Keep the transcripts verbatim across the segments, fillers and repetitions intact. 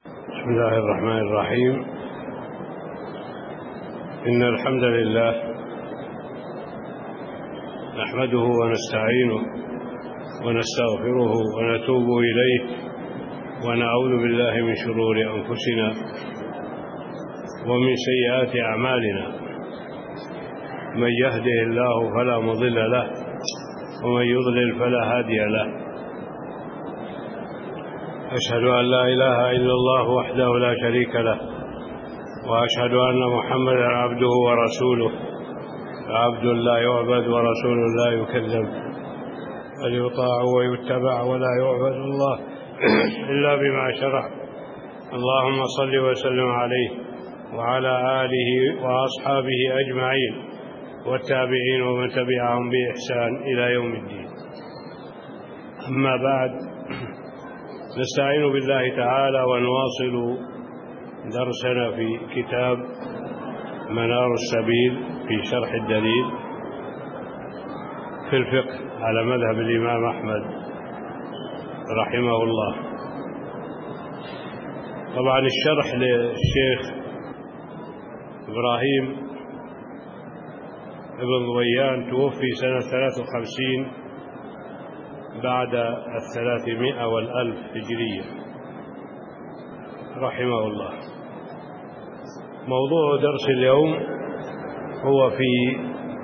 بسم الله الرحمن الرحيم. إن الحمد لله نحمده ونستعينه ونستغفره ونتوب إليه ونعوذ بالله من شرور أنفسنا ومن سيئات أعمالنا. من يهده الله فلا مضل له ومن يضلل فلا هادي له. أشهد أن لا إله إلا الله وحده لا شريك له، وأشهد أن محمدا عبده ورسوله، عبد لا يعبد ورسول لا يكذب، بل يطاع ويتبع ولا يعبد الله إلا بما شرع. اللهم صل وسلم عليه وعلى آله وأصحابه أجمعين والتابعين ومن تبعهم بإحسان إلى يوم الدين. أما بعد، نستعين بالله تعالى ونواصل درسنا في كتاب منار السبيل في شرح الدليل في الفقه على مذهب الإمام أحمد رحمه الله. طبعا الشرح للشيخ إبراهيم ابن ضويان توفي سنة ثلاث وخمسين بعد الثلاثمائة والألف هجرية رحمه الله. موضوع درس اليوم هو في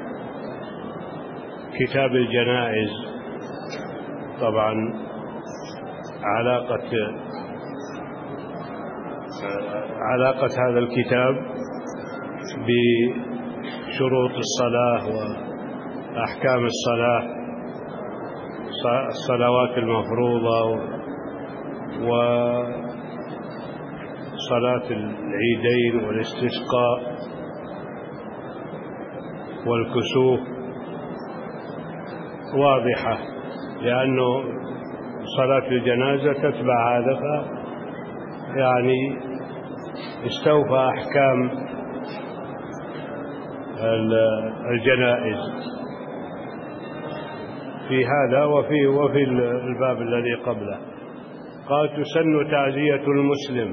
كتاب الجنائز. طبعا علاقة علاقة هذا الكتاب بشروط الصلاة وأحكام الصلاة، الصلوات المفروضة وصلاة العيدين والاستسقاء والكسوف واضحة، لأنه صلاة الجنازة تتبع هذا، يعني استوفى أحكام الجنائز في هذا وفي وفي الباب الذي قبله. قال: تسن تعزية المسلم،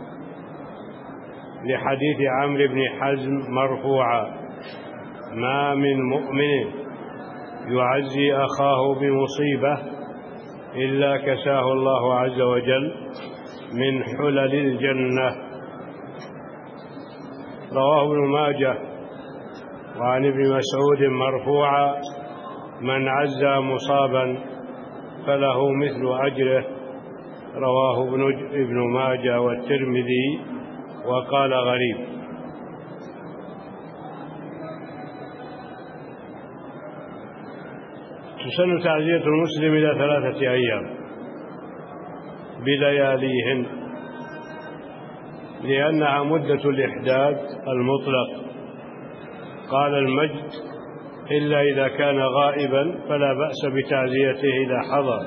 لحديث عمرو بن حزم مرفوعا: ما من مؤمن يعزي أخاه بمصيبة إلا كساه الله عز وجل من حلل الجنة. رواه ابن ماجه. وعن ابن مسعود مرفوعا: من عزى مصابا فله مثل أجره. رواه ابن ماجه والترمذي وقال غريب. تسن تعزية المسلم إلى ثلاثة أيام بلياليهن، لأنها مدة الإحداث المطلق. قال المجد: إلا إذا كان غائبا فلا بأس بتعزيته إذا حضر.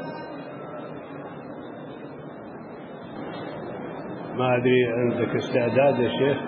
ما أدري عندك استعداد يا شيخ؟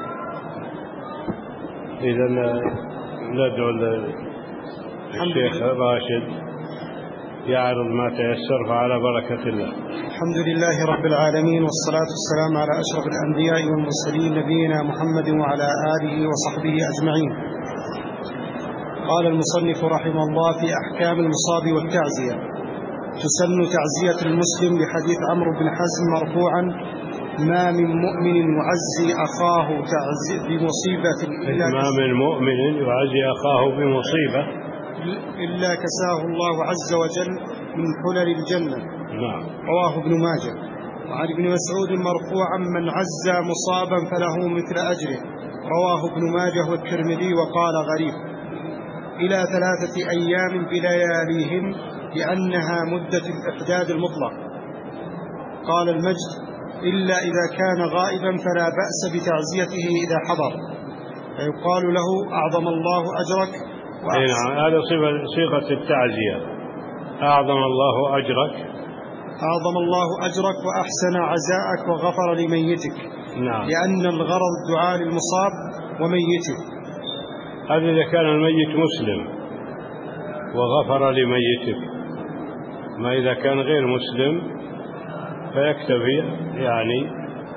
إذا ندعو الشيخ راشد يعرض ما تيسر، فعلى بركة الله. الحمد لله رب العالمين، والصلاة والسلام على أشرف الأنبياء والمرسلين نبينا محمد وعلى آله وصحبه أجمعين. قال المصنف رحمه الله في أحكام المصاب والتعزية: تسن تعزية المسلم لحديث عمرو بن حزم مرفوعا: ما من مؤمن يعزي أخاه بمصيبة إلا ما من مؤمن يعزي أخاه بمصيبة إلا كساه الله عز وجل من حلل الجنة. نعم. رواه ابن ماجه. وعن ابن مسعود مرفوعا: من عزى مصابا فله مثل أجره. رواه ابن ماجه والترمذي وقال غريب. إلى ثلاثة أيام بلياليهن، لأنها مدة الإحداد المطلق. قال المجد: إلا إذا كان غائبا فلا بأس بتعزيته إذا حضر، فيقال له: أعظم الله أجرك وأحسن. هذا صيغة التعزية: أعظم الله أجرك، أعظم الله أجرك وأحسن عزاءك وغفر لميتك. نعم. لأن الغرض الدعاء للمصاب وميته. هذا إذا كان الميت مسلم وغفر لميته. ما إذا كان غير مسلم فيكتفي يعني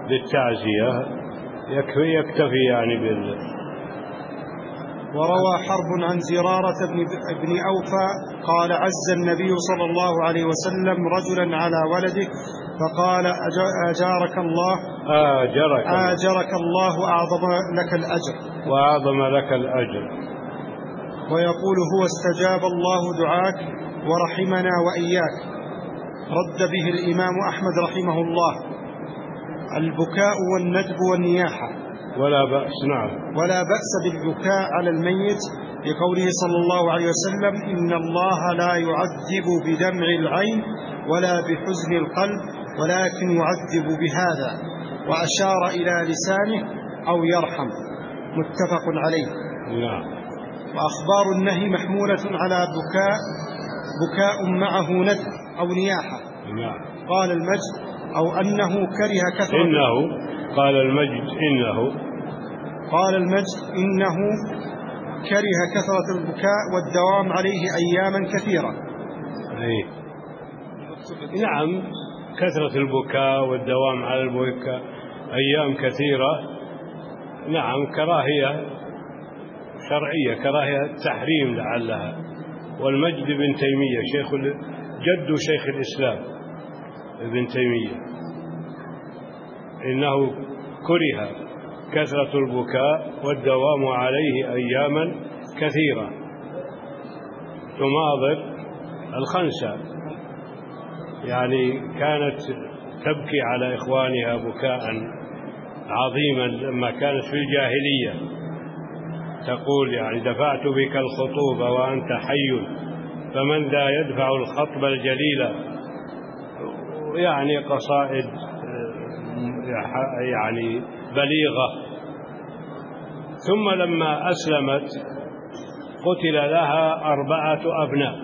للتعزية يكفي يكتفي يعني بال. وروى حرب عن زرارة بن, بن أوفى قال عز النبي صلى الله عليه وسلم رجلا على ولده فقال أجارك الله آجرك, آجرك الله أعظم لك الأجر وأعظم لك الأجر. ويقول هو استجاب الله دعاك ورحمنا وإياك. رد به الإمام أحمد رحمه الله البكاء والندب والنياحة ولا بأس. نعم. ولا بأس بالبكاء على الميت لقوله صلى الله عليه وسلم إن الله لا يعذب بدمع العين ولا بحزن القلب ولكن يعذب بهذا، وأشار إلى لسانه أو يرحم. متفق عليه. نعم. وأخبار النهي محمولة على بكاء بكاء معه ندب أو نياحة. نعم. قال المجد أو أنه كره كثرة إنه قال المجد إنه قال المجد إنه كره كثرة البكاء والدوام عليه أياما كثيرة. أي. نعم، كثرة البكاء والدوام على البكاء أيام كثيرة. نعم، كراهية شرعية، كراهية تحريم لعلها. والمجد بن تيمية شيخ جد شيخ الإسلام ابن تيمية إنه كره كثرة البكاء والدوام عليه أياما كثيرة تماضر الخنسة، يعني كانت تبكي على إخوانها بكاء عظيما لما كانت في الجاهلية، تقول يعني دفعت بك الخطوب وأنت حي فمن ذا يدفع الخطب الجليل، يعني قصائد يعني بليغة. ثم لما أسلمت قتل لها أربعة أبناء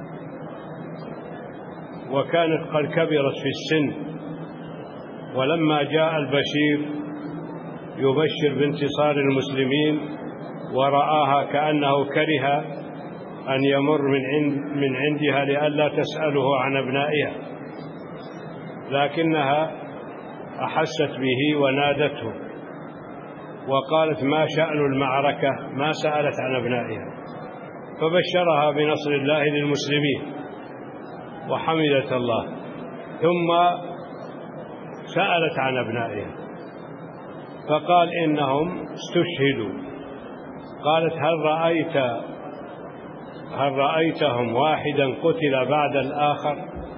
وكانت قد كبرت في السن، ولما جاء البشير يبشر بانتصار المسلمين ورآها كأنه كره أن يمر من عند من عندها لئلا تسأله عن أبنائها، لكنها أحست به ونادته وقالت ما شأن المعركة، ما سألت عن أبنائها، فبشرها بنصر الله للمسلمين وحمدت الله، ثم سألت عن أبنائها فقال إنهم استشهدوا. قالت هل رأيت هل رأيتهم واحدا قتل بعد الآخر؟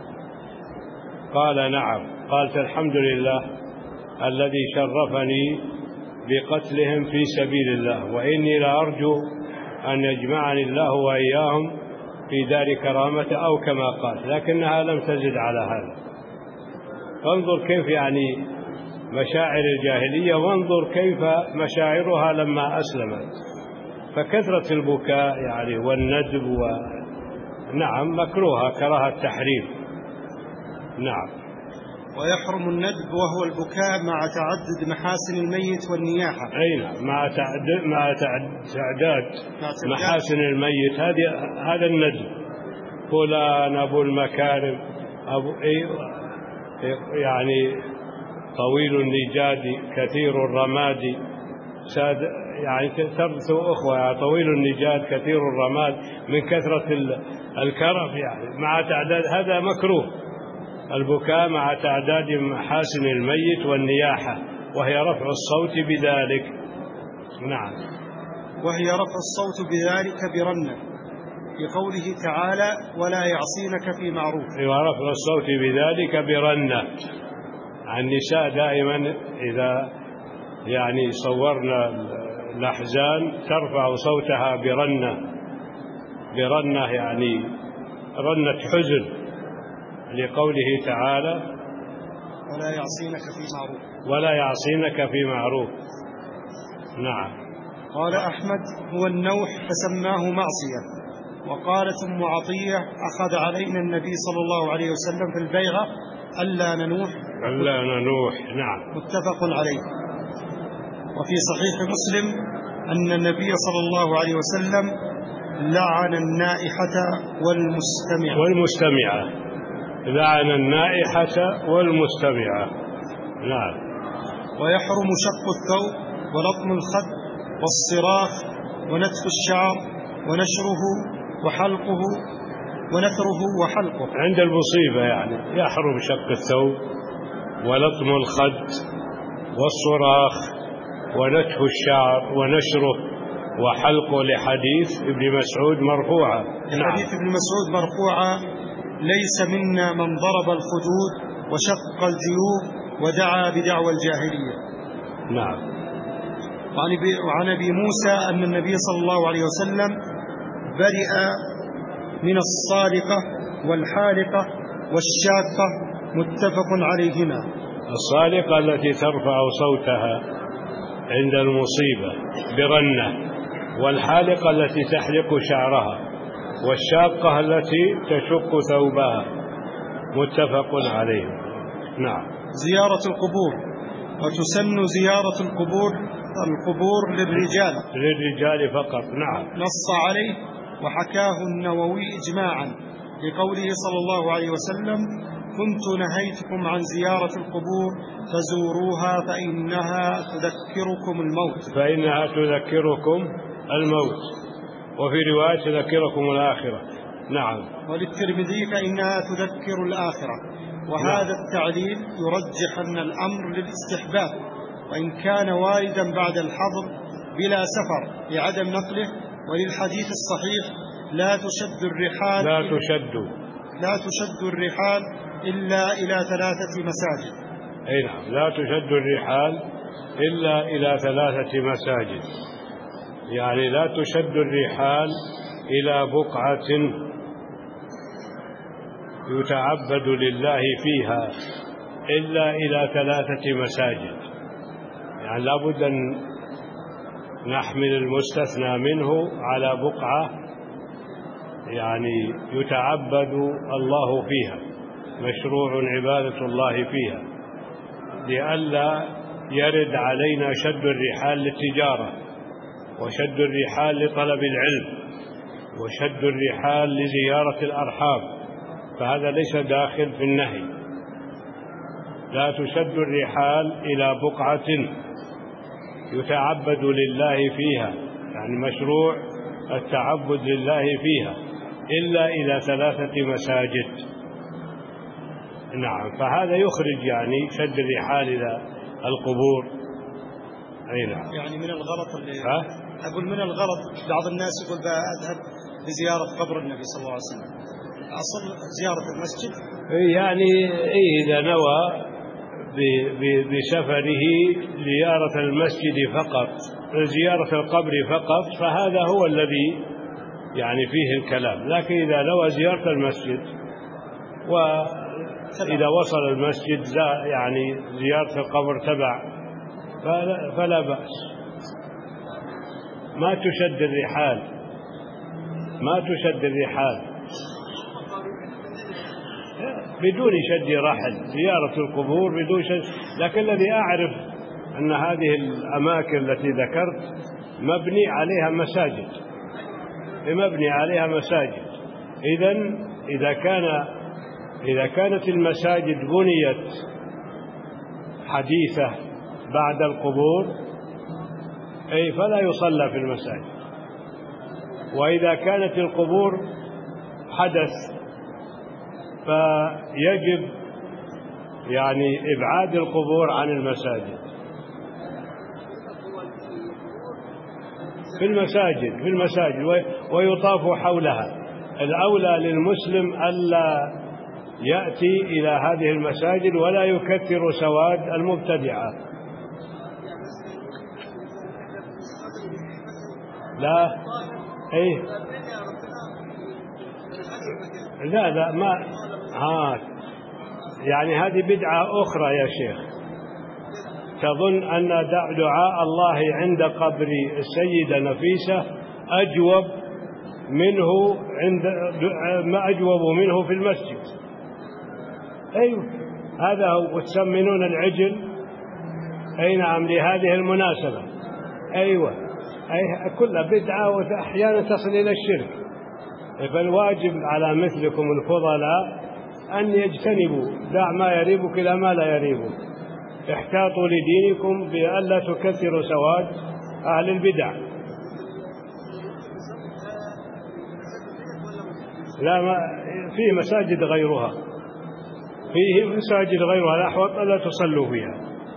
قال نعم. قالت الحمد لله الذي شرفني بقتلهم في سبيل الله، وإني لأرجو أن يجمعني الله وإياهم في دار كرامة أو كما قال، لكنها لم تزد على هذا. فانظر كيف يعني مشاعر الجاهلية، وانظر كيف مشاعرها لما أسلمت. فكثرة البكاء يعني والندب و... نعم مكروهة كراهة التحريم. نعم. ويحرم الندب وهو البكاء مع تعدد محاسن الميت والنياحة. أي نعم، مع تعدد مع تعداد محاسن الميت، هذه هذا الندب. فلان أبو المكارم، أبو يعني طويل النجاد كثير الرماد، ساد يعني ترثو أخوة يعني طويل النجاد كثير الرماد من كثرة الكرف، يعني مع تعداد، هذا مكروه. البكاء مع تعداد محاسن الميت والنياحة، وهي رفع الصوت بذلك. نعم. وهي رفع الصوت بذلك برنة في قوله تعالى ولا يعصينك في معروف. ورفع الصوت بذلك برنة. النساء دائما إذا يعني صورنا الأحزان ترفع صوتها برنة، برنة يعني رنة حزن، لقوله تعالى ولا يعصينك في معروف. ولا يعصينك في معروف. نعم. قال أحمد هو النوح فسماه معصية. وقالت أم عطية أخذ علينا النبي صلى الله عليه وسلم في البيعة ألا ننوح ألا ننوح. نعم. متفق عليه. وفي صحيح مسلم أن النبي صلى الله عليه وسلم لعن النائحة والمستمعة والمستمعة لعن النائحة والمستمعة. نعم. ويحرم شق الثوب ولطم الخد والصراخ ونتف الشعر ونشره وحلقه ونثره وحلقه. عند المصيبة يعني يحرم شق الثوب ولطم الخد والصراخ ونتف الشعر ونشره وحلقه، لحديث ابن مسعود مرفوعا. لحديث ابن مسعود مرفوعا: ليس منا من ضرب الخدود وشق الجيوب ودعا بدعوى الجاهلية. نعم. وعن أبي موسى أن النبي صلى الله عليه وسلم برئ من الصالقة والحالقة والشاقة، متفق عليهما. الصالقة التي ترفع صوتها عند المصيبة برنة، والحالقة التي تحلق شعرها، والشاقة التي تشق ثوبها، متفق عليه. نعم. زيارة القبور، وتسن زيارة القبور القبور للرجال للرجال فقط. نعم. نص عليه وحكاه النووي إجماعا لقوله صلى الله عليه وسلم: كنت نهيتكم عن زيارة القبور فزوروها فإنها تذكركم الموت فإنها تذكركم الموت وفي رواية تذكركم الآخرة. نعم. وللترمذي فإنها تذكر الآخرة. وهذا نعم. التعليل يرجح أن الأمر للاستحباب، وإن كان واردا بعد الحظر بلا سفر لعدم نقله. وللحديث الصحيح: لا تشد الرحال لا تشد لا تشد الرحال إلا إلى ثلاثة مساجد. أي نعم، لا تشد الرحال إلا إلى ثلاثة مساجد، يعني لا تشد الرحال إلى بقعة يتعبد لله فيها إلا إلى ثلاثة مساجد. يعني لابد أن نحمل المستثنى منه على بقعة يعني يتعبد الله فيها، مشروع عبادة الله فيها، لئلا يرد علينا شد الرحال للتجارة، وشد الرحال لطلب العلم، وشد الرحال لزيارة الأرحام، فهذا ليس داخل في النهي. لا تشد الرحال إلى بقعة يتعبد لله فيها، يعني مشروع التعبد لله فيها، إلا إلى ثلاثة مساجد. نعم. فهذا يخرج يعني شد الرحال إلى القبور. أي نعم. يعني من الغلط اللي ها؟ أقول من الغلط بعض الناس يقول بأذهب لزيارة قبر النبي صلى الله عليه وسلم، أصل زيارة المسجد يعني إذا نوى بسفره زيارة المسجد فقط، زيارة القبر فقط، فهذا هو الذي يعني فيه الكلام. لكن إذا نوى زيارة المسجد وإذا وصل المسجد يعني زيارة القبر تبع، فلا, فلا بأس. ما تشد الرحال ما تشد الرحال بدون شد رحل، زيارة القبور بدون شد. لكن الذي أعرف أن هذه الأماكن التي ذكرت مبني عليها مساجد مبني عليها مساجد إذن إذا كان إذا كانت المساجد بنيت حديثة بعد القبور أي فلا يصلى في المساجد. وإذا كانت القبور حدث فيجب يعني إبعاد القبور عن المساجد. في المساجد في المساجد ويطاف حولها. الأولى للمسلم ألا يأتي إلى هذه المساجد ولا يكثر سواد المبتدعة. لا أي لا لا ما ها يعني هذه بدعة أخرى يا شيخ. تظن أن دعاء الله عند قبر السيدة نفيسة أجوب منه عند ما أجوب منه في المسجد. أيوة هذا هو. وتسمنون العجل أي نعم لهذه المناسبة. أيوة أي كل بدعة وأحيانا تصل إلى الشرك. فالواجب على مثلكم الفضلاء أن يجتنبوا، دع ما يريبك إلى ما لا يريبك. احتاطوا لدينكم بألا تكثروا سواد أهل البدع. لا، ما فيه مساجد غيرها، فيه مساجد غيرها الأحوط ألا تصلوا فيها.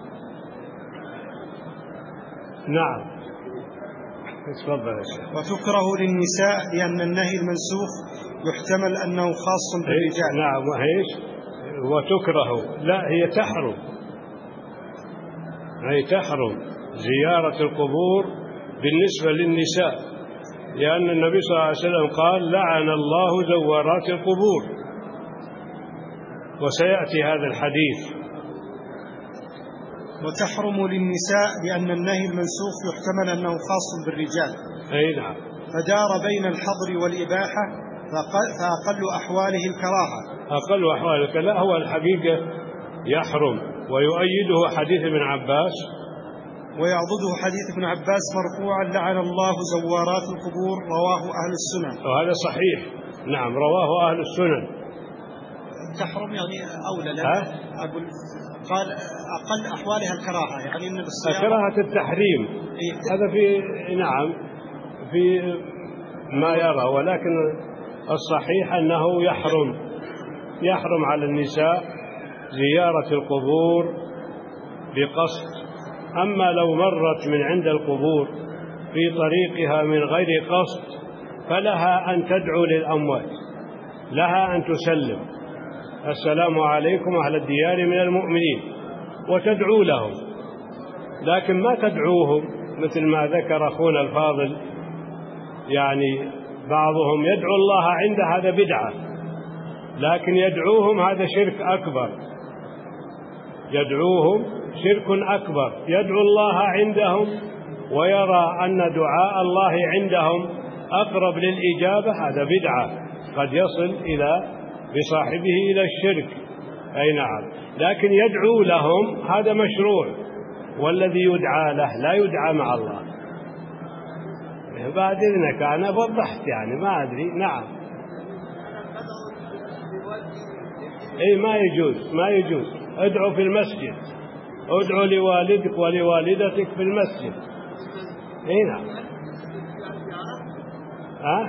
نعم. تفضل يا شيخ. وتكره للنساء لأن النهي المنسوخ يحتمل أنه خاص بالرجال. نعم. وهيش وتكره، لا هي تحرم، هي تحرم زيارة القبور بالنسبة للنساء، لأن النبي صلى الله عليه وسلم قال لعن الله زوارات القبور، وسيأتي هذا الحديث. وتحرم للنساء لأن النهي المنسوخ يحتمل أنه خاص بالرجال. أي نعم. فدار بين الحظر والإباحة، فأقل أحواله الكراهة. أقل أحواله الكراهة. هو الحقيقة يحرم، ويؤيده حديث ابن عباس، ويعضده حديث ابن عباس مرفوعا لعن الله زوارات القبور، رواه أهل السنن. وهذا صحيح. نعم، رواه أهل السنن. تحرم يعني أولى، لأن أقول قال أقل أحوالها الكراهة، يعني إن كراهة التحريم. هذا في نعم في ما يرى، ولكن الصحيح أنه يحرم يحرم على النساء زيارة القبور بقصد. أما لو مرت من عند القبور في طريقها من غير قصد فلها أن تدعو للأموات، لها أن تسلم السلام عليكم أهل الديار من المؤمنين وتدعو لهم، لكن ما تدعوهم مثل ما ذكر أخونا الفاضل، يعني بعضهم يدعو الله عند هذا بدعة، لكن يدعوهم هذا شرك أكبر، يدعوهم شرك أكبر، يدعو الله عندهم ويرى أن دعاء الله عندهم أقرب للإجابة، هذا بدعة قد يصل إلى بصاحبه إلى الشرك. أي نعم. لكن يدعو لهم هذا مشروع، والذي يدعى له لا يدعى مع الله. بعد إذنك أنا وضحت يعني ما أدري. نعم. أي ما يجوز، ما يجوز. ادعو في المسجد، ادعو لوالدك ولوالدتك في المسجد. أي نعم. ها؟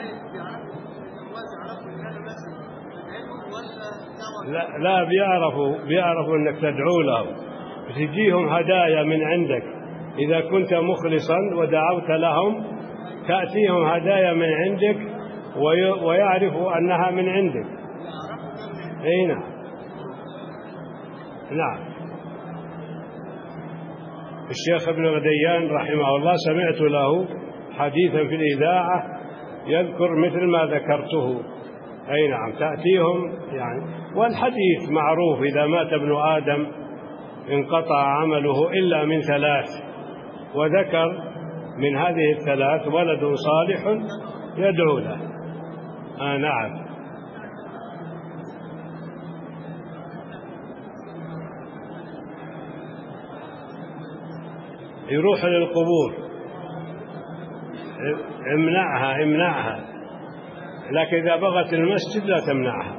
لا لا بيعرفوا بيعرفوا انك تدعو لهم، تجيهم هدايا من عندك اذا كنت مخلصا ودعوت لهم، تأتيهم هدايا من عندك ويعرفوا انها من عندك. اي نعم. نعم. الشيخ ابن غديان رحمه الله سمعت له حديثا في الإذاعة يذكر مثل ما ذكرته. أي نعم. تأتيهم يعني، والحديث معروف إذا مات ابن آدم انقطع عمله إلا من ثلاث، وذكر من هذه الثلاث ولد صالح يدعو له. آه نعم. يروح للقبور، امنعها امنعها، لكن إذا بغت المسجد لا تمنعها.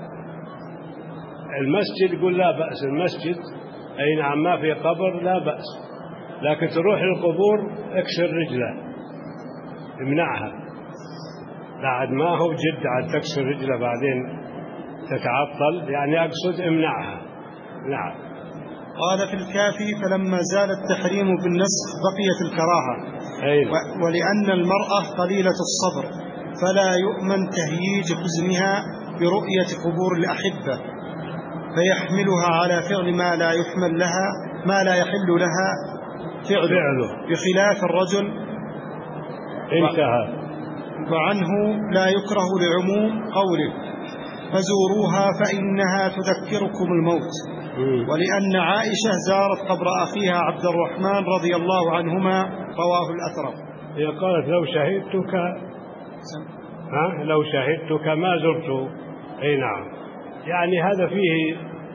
المسجد قل لا بأس، المسجد أي نعم ما في قبر لا بأس، لكن تروح للقبور اكسر رجله، امنعها. بعد ما هو جد عاد تكسر رجله بعدين تتعطل، يعني أقصد امنعها. نعم. قال في الكافي فلما زال التحريم بالنسخ بقيت الكراهة. أيوة. ولأن المرأة قليلة الصبر فلا يؤمن تهييج حزنها برؤية قبور الأحبة، فيحملها على فعل ما لا يحمل لها ما لا يحل لها فعله، بخلاف الرجل. انتهى. وعنه لا يكره لعموم قوله فزوروها فإنها تذكركم الموت. ولأن عائشة زارت قبر أخيها عبد الرحمن رضي الله عنهما، رواه الأثرم. هي قالت لو شهدتك ها لو شهدتك ما زرت. أي نعم. يعني هذا فيه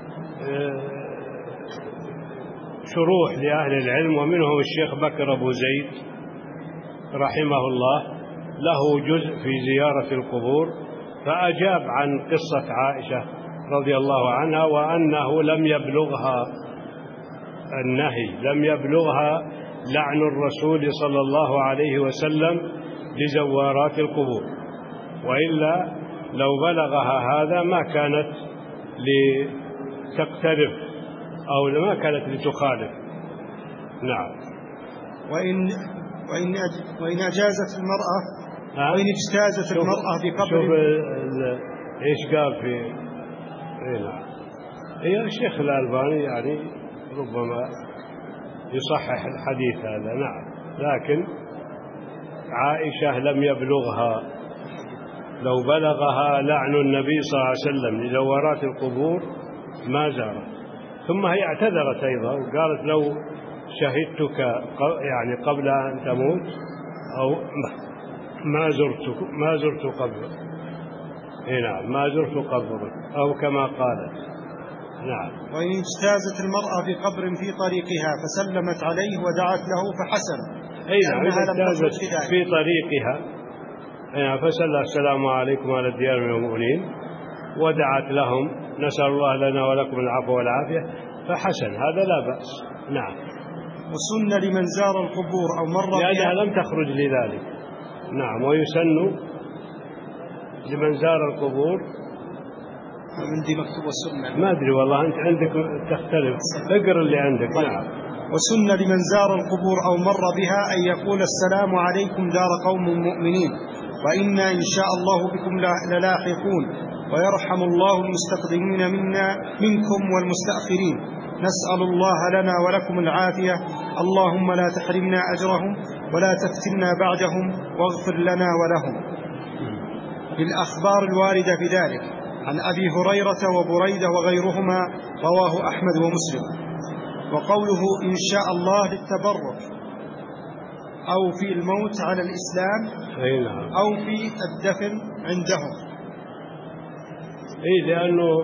شروح لأهل العلم، ومنهم الشيخ بكر أبو زيد رحمه الله له جزء في زيارة القبور، فأجاب عن قصة عائشة رضي الله عنها وأنه لم يبلغها النهي لم يبلغها لعن الرسول صلى الله عليه وسلم لزوارات القبور، وإلا لو بلغها هذا ما كانت لتقترف أو ما كانت لتخالف. نعم. وإن وإن وإن أجازت المرأة وإن اجتازت المرأة بقبر. شوف إيش قال في إيه. إيه الشيخ الألباني يعني ربما يصحح الحديث هذا. نعم. لكن عائشة لم يبلغها، لو بلغها لعن النبي صلى الله عليه وسلم لزوارات القبور ما زارت. ثم هي اعتذرت أيضا وقالت لو شهدتك يعني قبل أن تموت أو ما زرت ما زرت قبرك. نعم ما زرت قبرك أو كما قالت. نعم. وإن اجتازت المرأة بقبر في طريقها فسلمت عليه ودعت له فحسن. أي نعم اجتازت في طريقها فسأل السلام عليكم على الديار من المؤمنين ودعت لهم نسأل الله لنا ولكم العفو والعافية فحسن، هذا لا بأس. نعم. وسن لمن زار القبور أو مر لأنها لم تخرج لذلك. نعم. ويسن لمن زار القبور. عندي مكتوب السنة ما أدري والله، أنت عندك تختلف، اقرأ اللي عندك. نعم. وسن لمن زار القبور أو مر بها أن يقول السلام عليكم دار قوم مؤمنين وإنا إن شاء الله بكم للاحقون ويرحم الله المستقدمين منا منكم والمستأخرين نسأل الله لنا ولكم العافية اللهم لا تحرمنا أجرهم ولا تفتنا بعدهم واغفر لنا ولهم. بالأخبار الواردة بذلك عن أبي هريرة وبريدة وغيرهما رواه أحمد ومسلم. وقوله إن شاء الله للتبرك أو في الموت على الإسلام أو في الدفن عندهم. إيه لأنه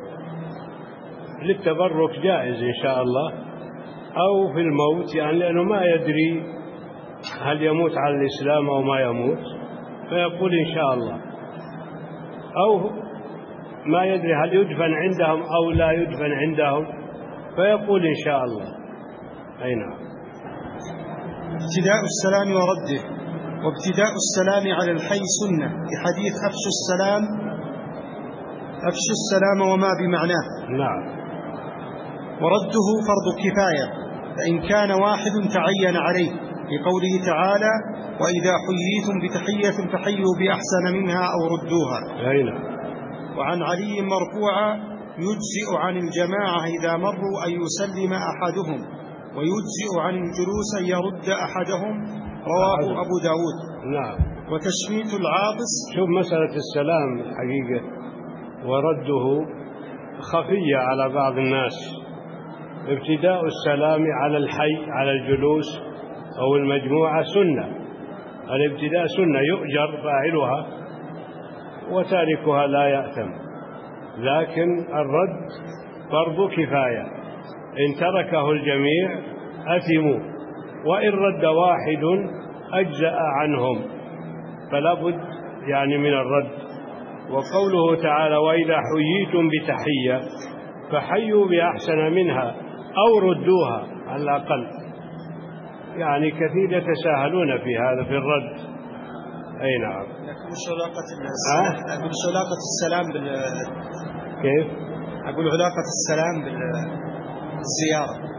للتبرك جائز إن شاء الله، أو في الموت يعني لأنه ما يدري هل يموت على الإسلام أو ما يموت فيقول إن شاء الله، أو ما يدري هل يدفن عندهم أو لا يدفن عندهم فيقول إن شاء الله. أي نعم. ابتداء السلام ورده. وابتداء السلام على الحي سنة لحديث أفشوا السلام أفشوا السلام وما بمعناه. نعم. ورده فرض كفاية فإن كان واحد تعين عليه لقوله تعالى وإذا حييتم بتحية فحيوا بأحسن منها أو ردوها. أي نعم. وعن علي مرفوعا يجزئ عن الجماعة إذا مروا أن يسلم أحدهم ويجزئ عن الجلوس أن يرد أحدهم رواه أبو داود. نعم. وتشميت العاطس. شوف مسألة السلام حقيقة ورده خفية على بعض الناس. ابتداء السلام على الحي على الجلوس أو المجموعة سنة، الابتداء سنة يؤجر فاعلها وتاركها لا يأثم، لكن الرد فرض كفاية، إن تركه الجميع أثموا وإن رد واحد أجزأ عنهم، فلا بد يعني من الرد. وقوله تعالى وإذا حييتم بتحية فحيوا بأحسن منها أو ردوها على الأقل، يعني كثير يتساهلون في هذا في الرد. أي نعم. لكن مش علاقة السلام أقول مش علاقة السلام بال كيف أقول علاقة السلام بالزيارة.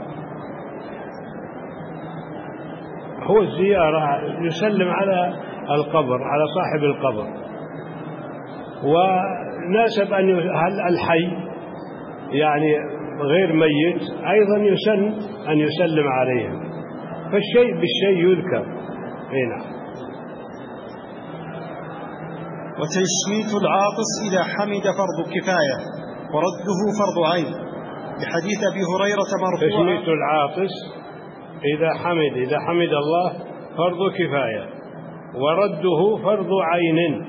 هو الزيارة يسلم على القبر على صاحب القبر، وناسب أن هل الحي يعني غير ميت أيضا يسن أن يسلم عليهم، فالشيء بالشيء يذكر. أي نعم. وتشميت العاطس إذا حمد فرض كفاية ورده فرض عين لحديث أبي هريرة مرفوعا. تشميت العاطس إذا حمد إذا حمد الله فرض كفاية ورده فرض عين،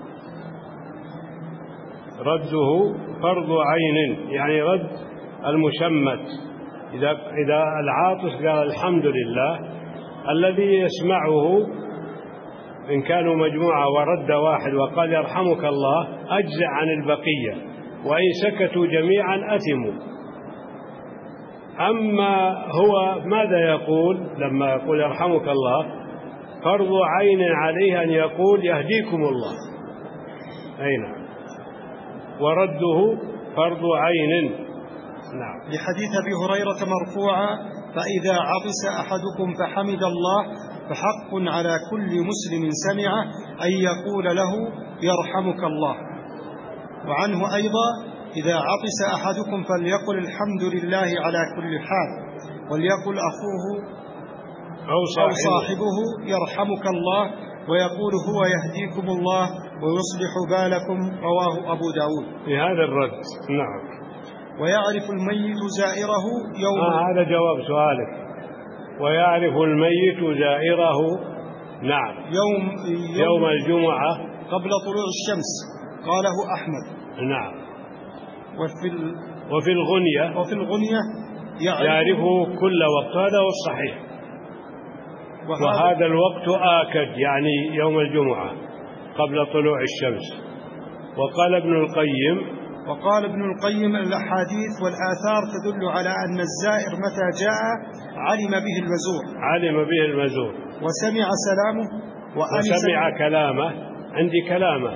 رده فرض عين يعني رد المشمت. إذا إذا العاطس قال الحمد لله الذي يسمعه إن كانوا مجموعة ورد واحد وقال يرحمك الله أجزع عن البقية، وإن سكتوا جميعا أثموا. أما هو ماذا يقول لما يقول يرحمك الله؟ فرض عين عليه أن يقول يهديكم الله. أي نعم. ورده فرض عين. نعم. لحديث أبي هريرة مرفوعا: فإذا عطس أحدكم فحمد الله فحق على كل مسلم سمعه أن يقول له يرحمك الله. وعنه أيضا: إذا عطس أحدكم فليقل الحمد لله على كل حال، وليقل أخوه أو صاحبه, أو صاحبه يرحمك الله، ويقول هو يهديكم الله ويصلح بالكم. رواه أبو داود. في هذا الرد. نعم. ويعرف الميت زائره يوم آه هذا جواب سؤالك. ويعرف الميت زائره. نعم. يوم, يوم, يوم الجمعة قبل طلوع الشمس. قاله أحمد. نعم. وفي, ال... وفي الغنية وفي الغنية يعرفه, يعرفه كل وقت. هذا هو الصحيح. وهذا, وهذا الوقت آكد، يعني يوم الجمعة قبل طلوع الشمس. وقال ابن القيم وقال ابن القيم: الأحاديث والآثار تدل على أن الزائر متى جاء علم به المزور علم به المزور وسمع سلامه وسمع كلامه. عندي كلامه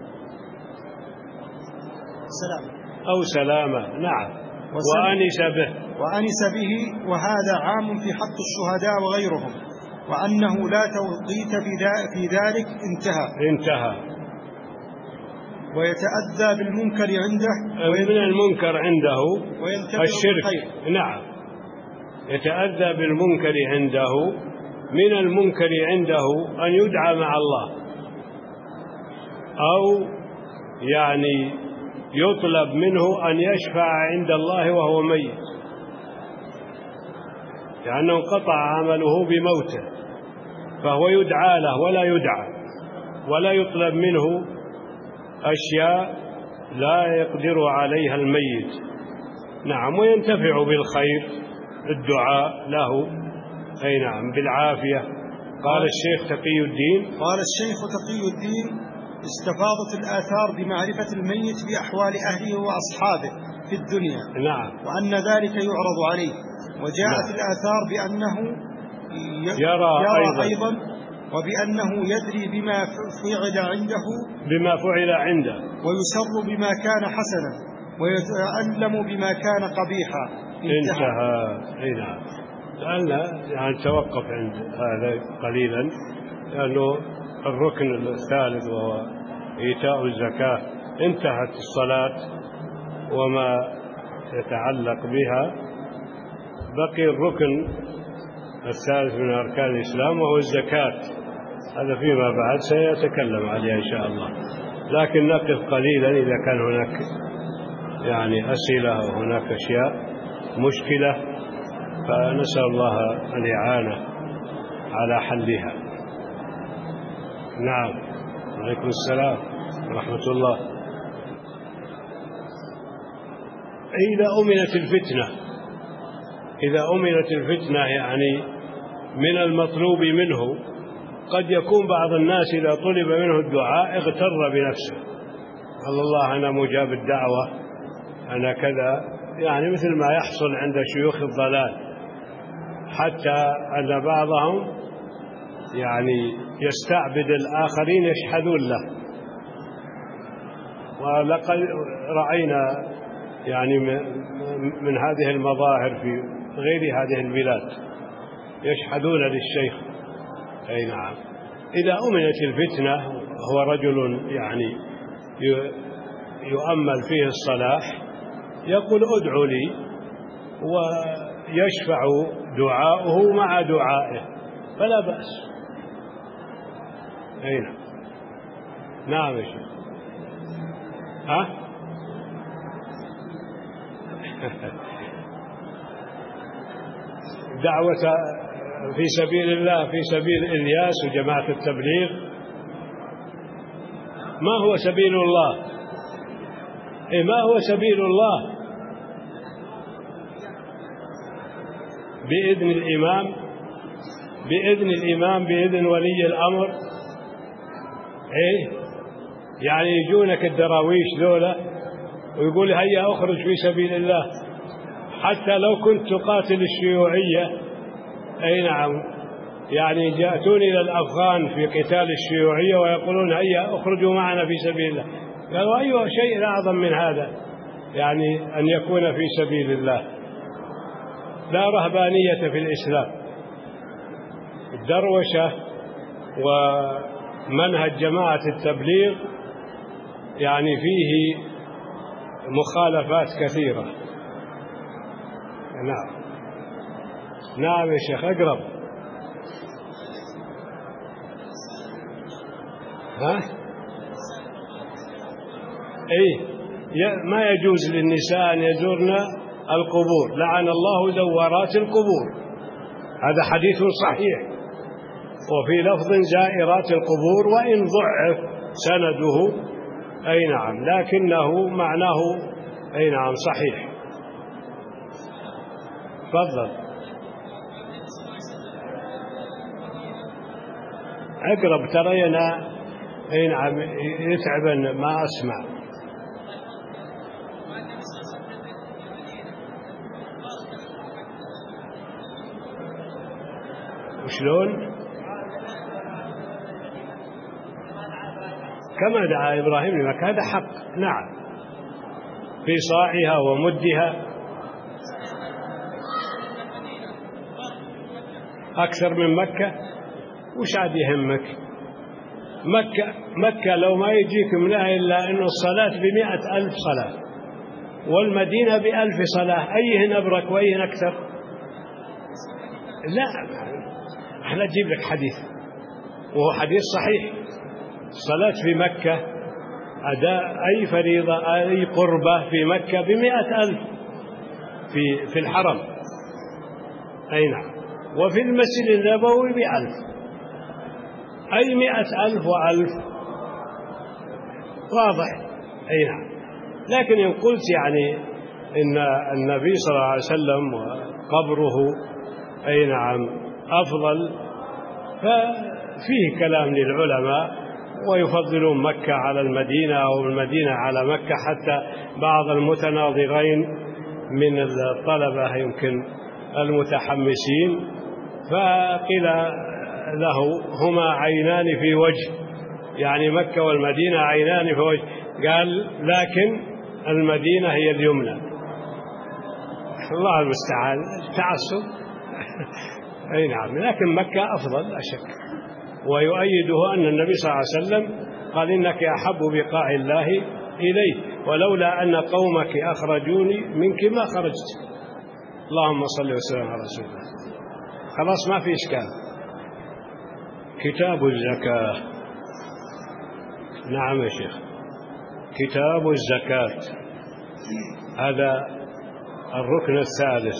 سلامه أو سلامه. نعم. وأنس به وأنس به وهذا عام في حق الشهداء وغيرهم، وأنه لا توقيت في ذلك. انتهى انتهى. ويتأذى بالمنكر عنده. من المنكر عنده الشرك. بالخير. نعم. يتأذى بالمنكر عنده. من المنكر عنده أن يدعى مع الله، أو يعني يطلب منه أن يشفع عند الله وهو ميت، لأنه انقطع عمله بموته، فهو يدعى له ولا يدعى، ولا يطلب منه أشياء لا يقدر عليها الميت. نعم. وينتفع بالخير، الدعاء له. أي نعم. بالعافية. قال الشيخ تقي الدين قال الشيخ تقي الدين: استفاضت الآثار بمعرفة الميت بأحوال أهله وأصحابه في الدنيا. نعم. وأن ذلك يعرض عليه. وجاءت نعم. الآثار بأنه يرى, يرى أيضا, أيضا وبأنه يدري بما فعل عنده بما فعل عنده ويسر بما كان حسنا ويتألم بما كان قبيحا. انتهى. اي نعم. لأن يعني توقف عند هذا قليلا، لأنه الركن الثالث وهو إيتاء الزكاة انتهت الصلاة وما يتعلق بها. بقي الركن الثالث من أركان الإسلام وهو الزكاة. هذا فيما بعد سيتكلم عليه إن شاء الله، لكن نقف قليلا إذا كان هناك يعني أسئلة أو هناك أشياء مشكلة، فنسأل الله الإعانة على حلها. نعم. عليكم السلام ورحمة الله. إذا أمنت الفتنة إذا أمنت الفتنة يعني من المطلوب منه، قد يكون بعض الناس إذا طلب منه الدعاء اغتر بنفسه، قال الله أنا مجاب الدعوة، أنا كذا، يعني مثل ما يحصل عند شيوخ الضلال، حتى أن بعضهم يعني يستعبد الآخرين يشحذون له. ولقد رأينا يعني من هذه المظاهر في غير هذه البلاد، يشحذون للشيخ. أي نعم. إذا أمنت الفتنة هو رجل يعني يؤمل فيه الصلاح، يقول ادعوا لي، ويشفع دعاؤه مع دعائه، فلا بأس. أي نعم. نعم يا شيخ. ها دعوة في سبيل الله، في سبيل إلياس وجماعة التبليغ. ما هو سبيل الله؟ إيه ما هو سبيل الله؟ بإذن الإمام، بإذن الإمام، بإذن ولي الأمر. إيه يعني يجونك الدراويش ذولا ويقول هيا أخرج في سبيل الله، حتى لو كنت تقاتل الشيوعية، أي نعم، يعني جاءتوني إلى الأفغان في قتال الشيوعية ويقولون هيا اخرجوا معنا في سبيل الله، قالوا أي شيء أعظم من هذا، يعني أن يكون في سبيل الله. لا رهبانية في الإسلام. الدروشة ومنهج جماعة التبليغ يعني فيه مخالفات كثيرة. نعم نعم يا شيخ أقرب. ها؟ إيه، ما يجوز للنساء أن يزورن القبور، لعن الله زوارات القبور، هذا حديث صحيح. وفي لفظ زائرات القبور، وإن ضعف سنده، أي نعم، لكنه معناه أي نعم صحيح. تفضل. أقرب ترينا، أي نعم، يتعب ما أسمع. وشلون؟ كما دعا إبراهيم لمكة، هذا حق، نعم، في صاعها ومدها أكثر من مكة. وش عاد يهمك؟ مكة مكة لو ما يجيك منها إلا أن الصلاة بمئة ألف صلاة، والمدينة بألف صلاة، أيهن أبرك وأيهن أكثر؟ لا، احنا نجيب لك حديث وهو حديث صحيح. الصلاة في مكة أداء أي فريضة أي قربة في مكة بمئة ألف في في الحرم، أي نعم، وفي المسجد النبوي بألف، أي مئة ألف وألف، واضح، أي نعم. لكن إن قلت يعني إن النبي صلى الله عليه وسلم وقبره أي نعم أفضل، ففيه كلام للعلماء، ويفضلون مكة على المدينة أو المدينة على مكة، حتى بعض المتناظرين من الطلبة يمكن المتحمسين فقيل له هما عينان في وجه، يعني مكة والمدينة عينان في وجه، قال لكن المدينة هي اليمنى. الله المستعان، تعصب. أي نعم، لكن مكة أفضل لا شك. ويؤيده أن النبي صلى الله عليه وسلم قال إنك أحب بقاع الله إليه، ولولا أن قومك أخرجوني منك ما خرجت. اللهم صل وسلم على رسول الله. خلاص ما في إشكال. كتاب الزكاة. نعم يا شيخ، كتاب الزكاة هذا الركن الثالث،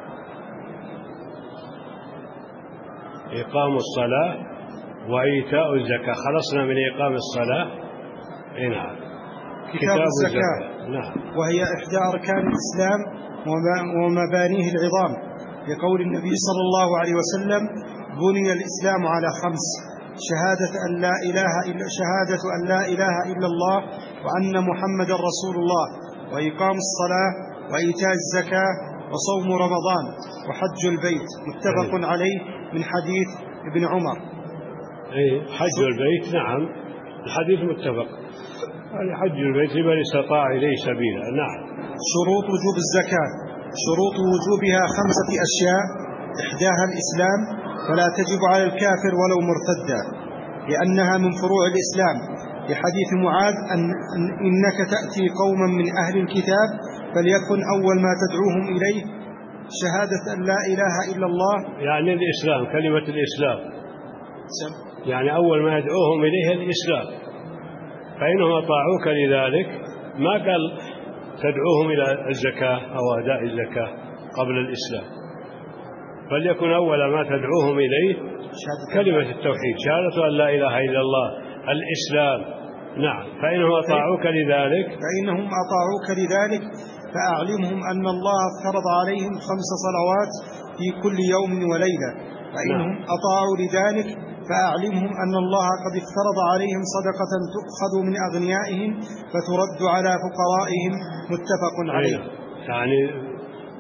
إقام الصلاة وإيتاء الزكاة. خلصنا من إقام الصلاة. نعم. كتاب, كتاب الزكاة. نعم. وهي إحدى أركان الإسلام ومبانيه العظام، لقول النبي صلى الله عليه وسلم بني الإسلام على خمس: شهادة أن لا إله إلا شهادة أن لا إله إلا الله وأن محمد رسول الله، وإقام الصلاة، وإيتاء الزكاة، وصوم رمضان، وحج البيت. متفق أيه. عليه من حديث ابن عمر. أي حج البيت، نعم، الحديث متفق. حج البيت لمن استطاع إليه سبيلا. نعم. شروط وجوب الزكاة. شروط وجوبها خمسة أشياء: إحداها الإسلام، فلا تجب على الكافر ولو مرتدا، لأنها من فروع الإسلام، لحديث معاذ أن إنك تأتي قوما من أهل الكتاب فليكن أول ما تدعوهم إليه شهادة أن لا إله إلا الله، يعني الإسلام، كلمة الإسلام، يعني أول ما يدعوهم إليه الإسلام، فإنهم أطاعوك لذلك. ما قال تدعوهم إلى الزكاة أو أداء الزكاة قبل الإسلام، فليكن أول ما تدعوهم إليه كلمة التوحيد، شهادة أن لا إله إلا الله، الإسلام. نعم. فإنهم أطاعوك لذلك فإنهم أطاعوك لذلك فأعلمهم أن الله افترض عليهم خمس صلوات في كل يوم وليلة. فإنهم نعم. أطاعوا لذلك فأعلمهم أن الله قد افترض عليهم صدقة تؤخذ من أغنيائهم فترد على فقرائهم. متفق عليه. يعني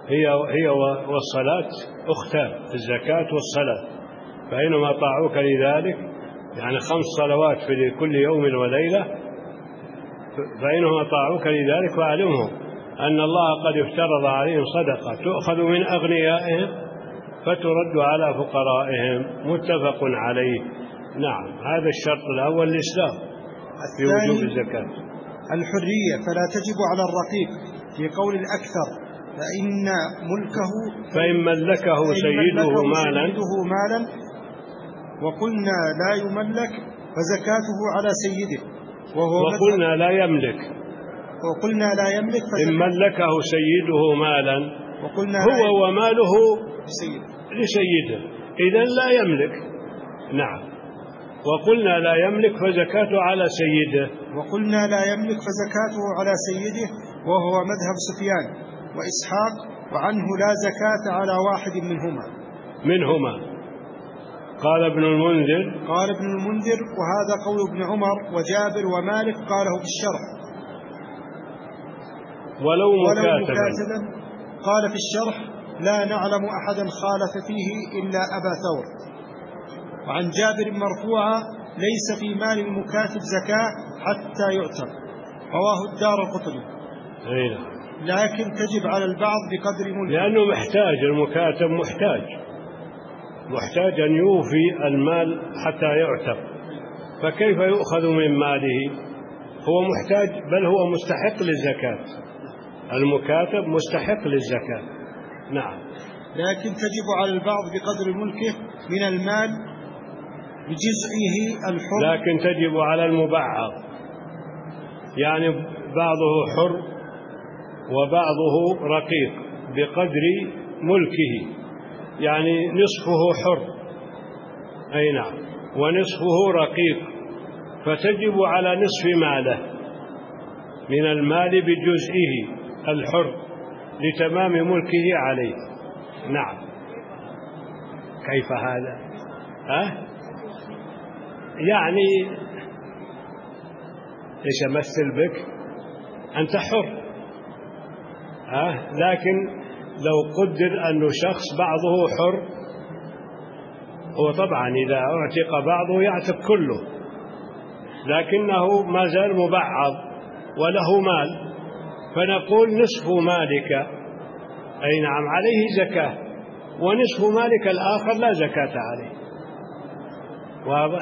هي هي والصلاة أختان، الزكاة والصلاة، فإنما طاعوك لذلك، يعني خمس صلوات في كل يوم وليلة، فإنهم طاعوك لذلك، فأعلمهم أن الله قد افترض عليهم صدقة تؤخذ من أغنيائهم فترد على فقرائهم، متفق عليه. نعم، هذا الشرط الأول الإسلام في وجوب الزكاة. الحرية، فلا تجب على الرقيق في قول الأكثر، فإن ملكه فإن ملكه سيده مالا, مالا وقلنا لا يملك فزكاته على سيده، وهو وقلنا لا يملك وقلنا لا يملك إن ملكه سيده مالا وقلنا هو وماله لسيده, لسيده إذن لا يملك. نعم، وقلنا لا يملك فزكاته على سيده وقلنا لا يملك فزكاته على سيده، وهو مذهب سفيان وإسحاق، وعنه لا زكاة على واحد منهما منهما قال ابن المنذر قال ابن المنذر وهذا قول ابن عمر وجابر ومالك قاله في الشرح. ولو مكاتبا, مكاتبا قال في الشرح لا نعلم أحدا خالف فيه إلا أبا ثور. وعن جابر مرفوعا ليس في مال المكاتب زكاة حتى يعتق، رواه الدارقطني، لكن تجب على البعض بقدر ملكه، لأنه محتاج، المكاتب محتاج محتاج أن يوفي المال حتى يعتق، فكيف يؤخذ من ماله؟ هو محتاج، بل هو مستحق للزكاة، المكاتب مستحق للزكاة. نعم، لكن تجب على البعض بقدر ملكه من المال بجزئه الحر، لكن تجب على المبعض، يعني بعضه حر وبعضه رقيق بقدر ملكه، يعني نصفه حر، أي نعم، ونصفه رقيق، فتجب على نصف ماله من المال بجزئه الحر لتمام ملكه عليه. نعم، كيف هذا؟ أه؟ يعني إيش أمثل بك؟ أنت حر، أه؟ لكن لو قدر أنه شخص بعضه حر، هو طبعا إذا اعتق بعضه يعتق كله، لكنه ما زال مبعض وله مال، فنقول نصف مالك، أي نعم، عليه زكاة، ونصف مالك الآخر لا زكاة عليه. واضح؟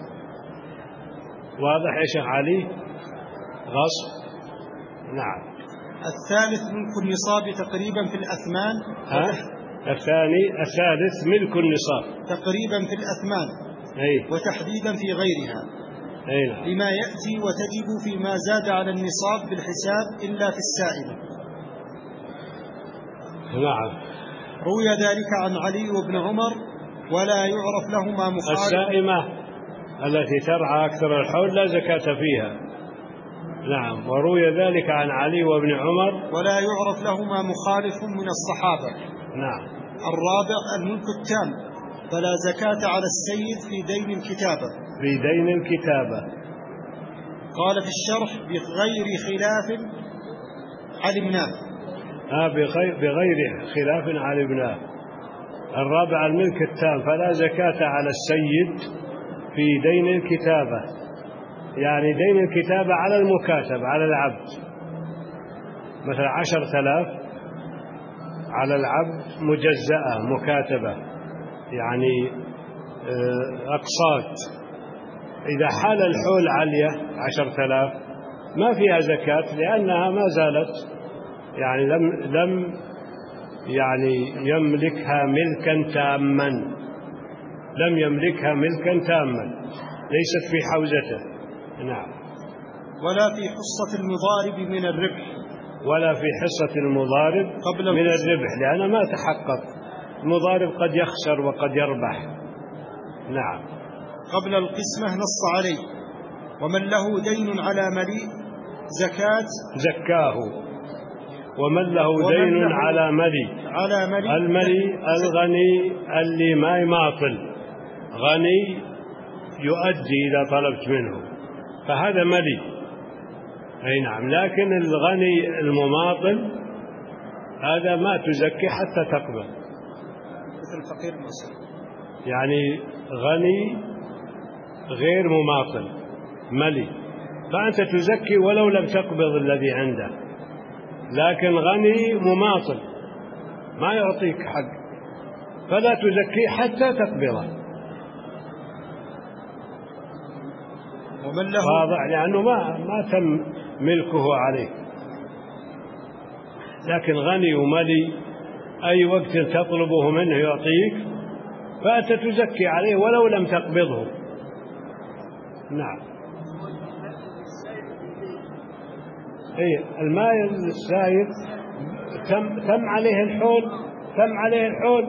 واضح يا شيخ علي؟ غصب. نعم. الثالث ملك النصاب تقريبا في الأثمان. ها؟ الثاني الثالث ملك النصاب تقريبا في الأثمان، أي، وتحديدا في غيرها، أي، لما يأتي وتجب فيما زاد على النصاب بالحساب إلا في السائمة. نعم. روي ذلك عن علي وابن عمر ولا يعرف لهما مخالف. السائمة التي ترعى أكثر الحول لا زكاة فيها. نعم، وروي ذلك عن علي وابن عمر ولا يعرف لهما مخالف من الصحابة. نعم. الرابع الملك التام، فلا زكاة على السيد في دين الكتابة في دين الكتابة قال في الشرح بغير خلاف علمناه. آه بغير, بغير خلاف علمناه. الرابع الملك التام، فلا زكاة على السيد في دين الكتابة، يعني دين الكتابة على المكاتب، على العبد، مثلا عشرة آلاف على العبد مجزأة مكاتبة، يعني أقساط. إذا حال الحول عليه عشرة آلاف ما فيها زكاة، لأنها ما زالت يعني لم لم يعني يملكها ملكا تاما، لم يملكها ملكا تاما، ليست في حوزته. نعم. ولا في حصة المضارب من الربح، ولا في حصة المضارب قبل من الربح، لأنه ما تحقق. المضارب قد يخسر وقد يربح. نعم. قبل القسمة نص عليه، ومن له دين على مليء زكاة زكاه، ومن له دين ومن له على ملي. على ملي الملي الغني اللي ما يماطل، غني يؤدي إذا طلبت منه، فهذا ملي. أي نعم. لكن الغني المماطل هذا ما تزكي حتى تقبض. مثل الفقير المسلم يعني غني غير مماطل ملي، فأنت تزكي ولو لم تقبض الذي عنده، لكن غني مماطل ما يعطيك حق فلا تزكي حتى تقبضه. ومن له واضح، لأنه ما ما تم ملكه عليه. لكن غني وملي أي وقت تطلبه منه يعطيك، فأنت تزكي عليه ولو لم تقبضه. نعم. أي المال السائل تم تم عليه الحول، تم عليه الحول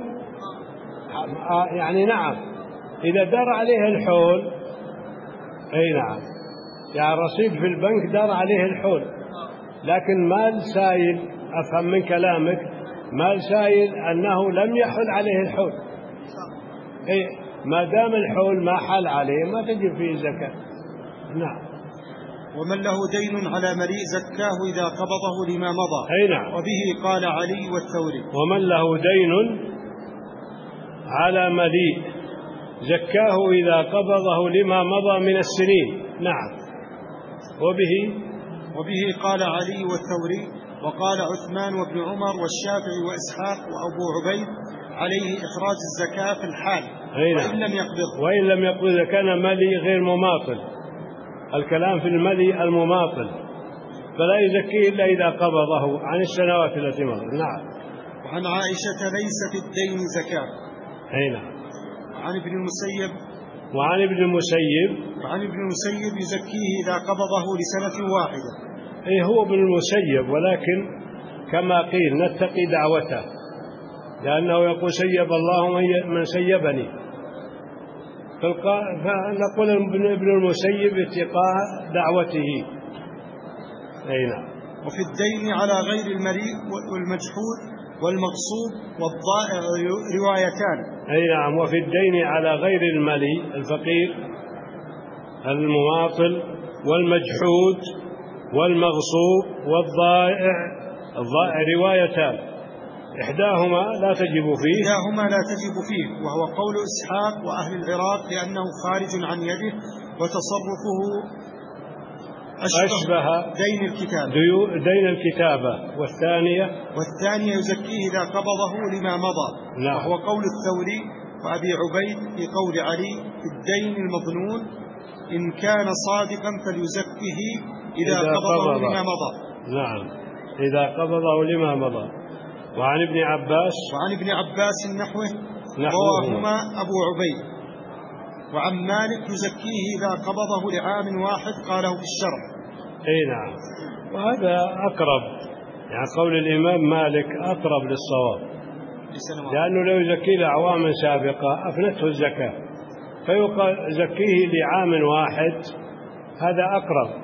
يعني نعم، إذا دار عليه الحول أي نعم، يعني رصيد في البنك دار عليه الحول. لكن مال سائل، أفهم من كلامك مال سائل أنه لم يحل عليه الحول، أي ما دام الحول ما حل عليه ما تجب فيه زكاة. نعم. ومن له دين على مليء زكاه إذا قبضه لما مضى. أي نعم. وبه قال علي والثوري. ومن له دين على مليء زكاه إذا قبضه لما مضى من السنين. نعم. وبه وبه قال علي والثوري، وقال عثمان وابن عمر والشافعي وإسحاق وأبو عبيد عليه إخراج الزكاة في الحال وإن لم يقبضه. وإن لم يقبضه كان ملي غير مماطل. الكلام في الملي المماطل، فلا يزكيه إلا إذا قبضه عن السنوات التي مضت. نعم. وعن عائشة ليس في الدين زكاة. أي نعم. وعن ابن المسيب وعن ابن المسيب وعن ابن المسيب يزكيه إذا قبضه لسنة واحدة. أي هو ابن المسيب، ولكن كما قيل نتقي دعوته، لأنه يقول سيب الله من سيبني، فنقول ابن المسيب اتقاء دعوته. أي نعم. وفي الدين على غير المليء والمجحود والمغصوب والضائع روايتان. أي نعم. وفي الدين على غير المليء الفقير المماطل والمجحود والمغصوب والضائع، الضائع روايتان، إحداهما لا تجب فيه إحداهما لا تجب فيه وهو قول إسحاق وأهل العراق لأنه خارج عن يده وتصرفه أشبه دين الكتابة دين الكتابة. والثانية والثانية يزكيه إذا قبضه لما مضى. نعم. وهو قول الثوري وأبي عبيد في قول علي في الدين المظنون إن كان صادقا فليزكيه إذا, إذا قبضه قبض. لما مضى. نعم، إذا قبضه لما مضى. وعن ابن عباس وعن ابن عباس نحوه رواهما أبو عبيد. وعن مالك يزكيه إذا قبضه لعام واحد قاله في الشرح. أي نعم. وهذا أقرب، يعني قول الإمام مالك أقرب للصواب، لأنه لو يزكيه لأعوام سابقة أفنته الزكاة، فيزكيه لعام واحد، هذا أقرب.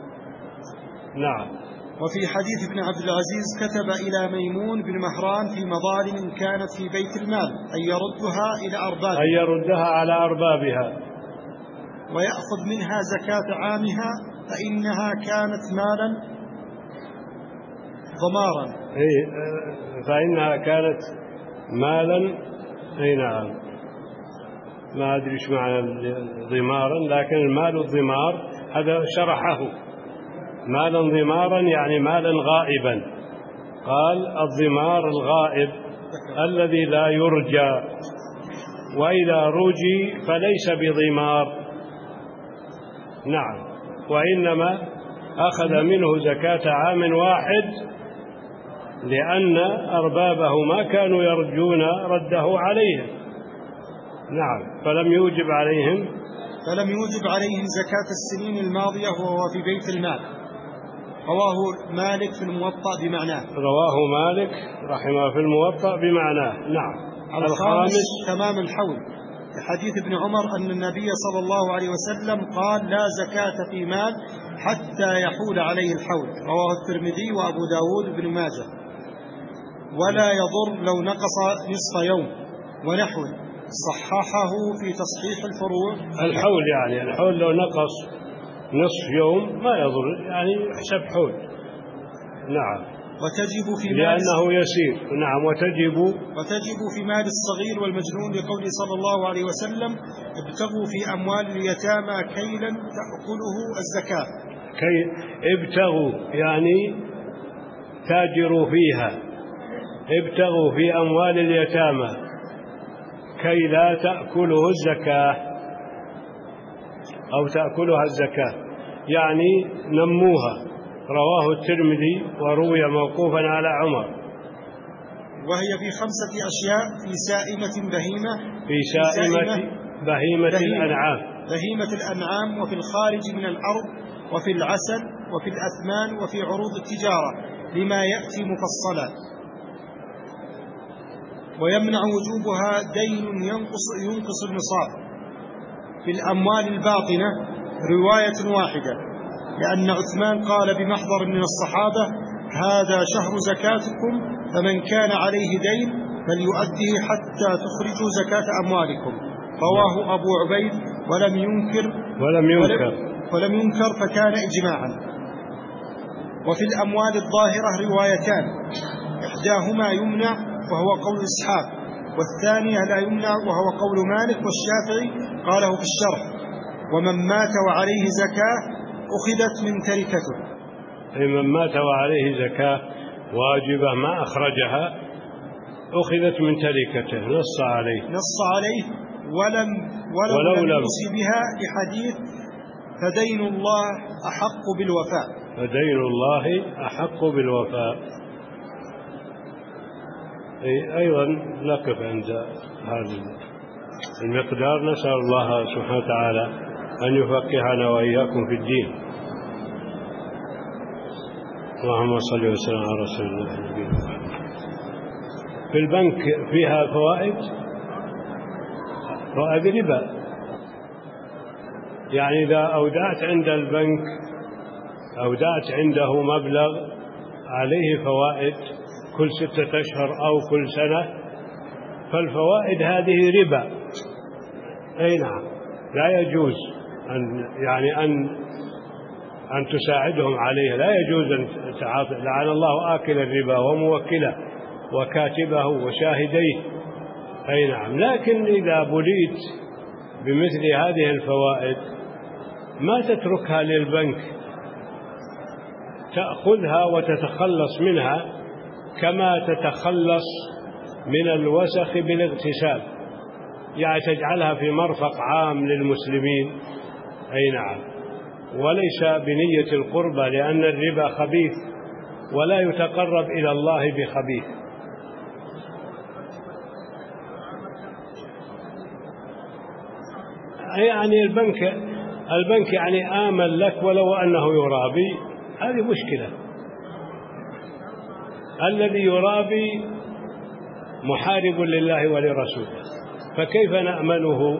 نعم. وفي حديث ابن عبد العزيز كتب إلى ميمون بن مهران في مظالم كانت في بيت المال أن يردها إلى أربابها أن يردها على أربابها ويأخذ منها زكاة عامها فإنها كانت مالا ضمارا. أي فإنها كانت مالا. أي نعم. ما أدري إيش معنى ضمارا، لكن المال الضمار هذا شرحه، مالا ضمارا يعني مالا غائبا. قال الضمار الغائب الذي لا يرجى، وإذا رجي فليس بضمار. نعم. وإنما أخذ منه زكاة عام واحد لأن أربابه ما كانوا يرجون رده عليهم. نعم. فلم يوجب عليهم فلم يوجب عليهم زكاة السنين الماضية وهو في بيت المال. رواه مالك في الموطأ بمعناه. رواه مالك رحمه في الموطأ بمعناه. نعم. الخامس تمام الحول لحديث ابن عمر أن النبي صلى الله عليه وسلم قال لا زكاة في مال حتى يحول عليه الحول. رواه الترمذي وأبو داود بن ماجه. ولا يضر لو نقص نصف يوم ونحو صححه في تصحيح الفروع. الحول يعني الحول لو نقص نصف يوم ما يضر، يعني يحسب حول. نعم. وتجب في مال لأنه يسير. نعم. وتجب وتجب في مال الصغير والمجنون لقوله صلى الله عليه وسلم ابتغوا في أموال اليتامى كيلا تأكله الزكاة. كي ابتغوا يعني تاجروا فيها، ابتغوا في أموال اليتامى كي لا تأكله الزكاة أو تأكلها الزكاة، يعني نموها. رواه الترمذي وروي موقوفا على عمر. وهي في خمسة أشياء: في سائمة بهيمة، في سائمة بهيمة, بهيمة الأنعام بهيمة الأنعام وفي الخارج من الأرض وفي العسل وفي الأثمان وفي عروض التجارة لما يأتي مفصلا. ويمنع وجوبها دين ينقص, ينقص النصاب. في الأموال الباطنة رواية واحدة، لأن عثمان قال بمحضر من الصحابة: هذا شهر زكاتكم، فمن كان عليه دين فليؤديه حتى تخرجوا زكاة أموالكم. رواه أبو عبيد ولم ينكر ولم ينكر ولم ينكر فكان إجماعا. وفي الأموال الظاهرة روايتان، إحداهما يمنع وهو قول إسحاق، والثانية لا يمنع وهو قول مالك والشافعي قاله في الشرح: ومن مات وعليه زكاة أخذت من تركته. أي من مات وعليه زكاة واجبة ما أخرجها أخذت من تركته. نص عليه نص عليه ولم ولو, ولو لم يوصي بها لحديث: فدين الله أحق بالوفاء. فدين الله أحق بالوفاء. أي أيضا نقف عند هذا المقدار. نسأل الله سبحانه وتعالى أن يفقهنا وإياكم في الدين. اللهم صل وسلم على رسول الله النبي محمد. في البنك فيها فوائد، فوائد ربا. يعني إذا أودعت عند البنك أودعت عنده مبلغ عليه فوائد كل ستة أشهر أو كل سنة، فالفوائد هذه ربا. أي نعم، لا يجوز أن يعني أن أن تساعدهم عليه، لا يجوز أن تعاطي. لعن الله آكل الربا وموكله وكاتبه وشاهديه. أي نعم. لكن إذا بليت بمثل هذه الفوائد ما تتركها للبنك، تأخذها وتتخلص منها كما تتخلص من الوسخ بالاغتسال، يعني تجعلها في مرفق عام للمسلمين. أي نعم. وليس بنية القربة، لأن الربا خبيث ولا يتقرب إلى الله بخبيث. يعني البنك البنك يعني آمن لك ولو أنه يرابي، هذه مشكلة. الذي يرابي محارب لله ولرسوله، فكيف نأمنه؟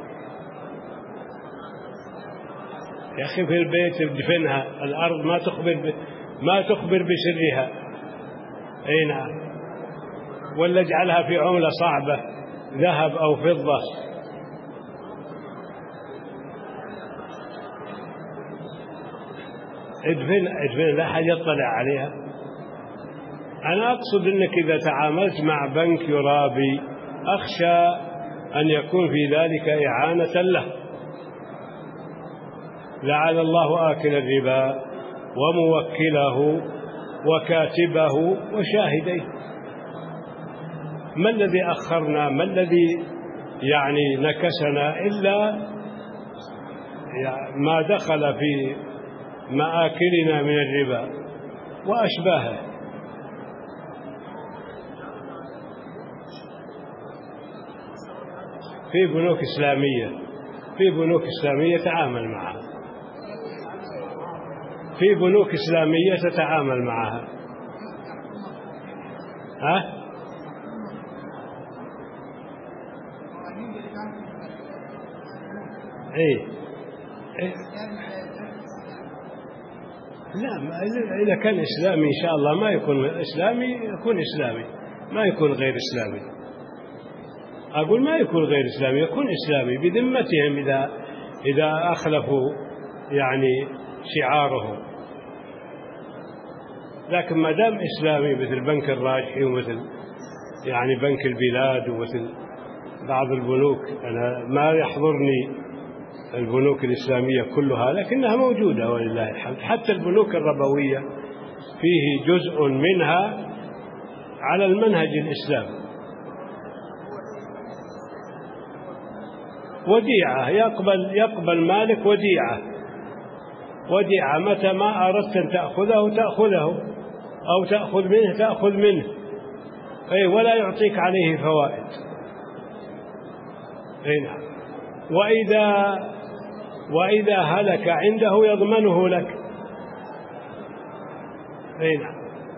يا أخي في البيت ادفنها، الأرض ما تخبر ما تخبر بسرها. أي نعم. ولا اجعلها في عملة صعبة، ذهب أو فضة. ادفن ادفن لا حد يطلع عليها. أنا أقصد أنك إذا تعاملت مع بنك يرابي أخشى أن يكون في ذلك إعانة له. لعن الله آكل الربا وموكله وكاتبه وشاهديه. ما الذي أخرنا، ما الذي يعني نكسنا إلا ما دخل في مآكلنا من الربا وأشباهه. في بنوك إسلامية في بنوك إسلامية تتعامل معها في بنوك إسلامية تتعامل معها ها؟ إيه؟ إيه؟ لا، إذا كان إسلامي إن شاء الله ما يكون إسلامي، يكون إسلامي، ما يكون غير إسلامي. أقول ما يكون غير إسلامي، يكون إسلامي بذمتهم إذا إذا أخلفوا يعني شعارهم. لكن ما دام إسلامي مثل بنك الراجحي ومثل يعني بنك البلاد ومثل بعض البنوك، أنا ما يحضرني البنوك الإسلامية كلها لكنها موجودة ولله الحمد. حتى البنوك الربوية فيه جزء منها على المنهج الإسلامي. وديعة يقبل يقبل مالك وديعة وديعة متى ما أردت أن تأخذه تأخذه أو تأخذ منه تأخذ منه، أي ولا يعطيك عليه فوائد. هنا وإذا وإذا هلك عنده يضمنه لك. هنا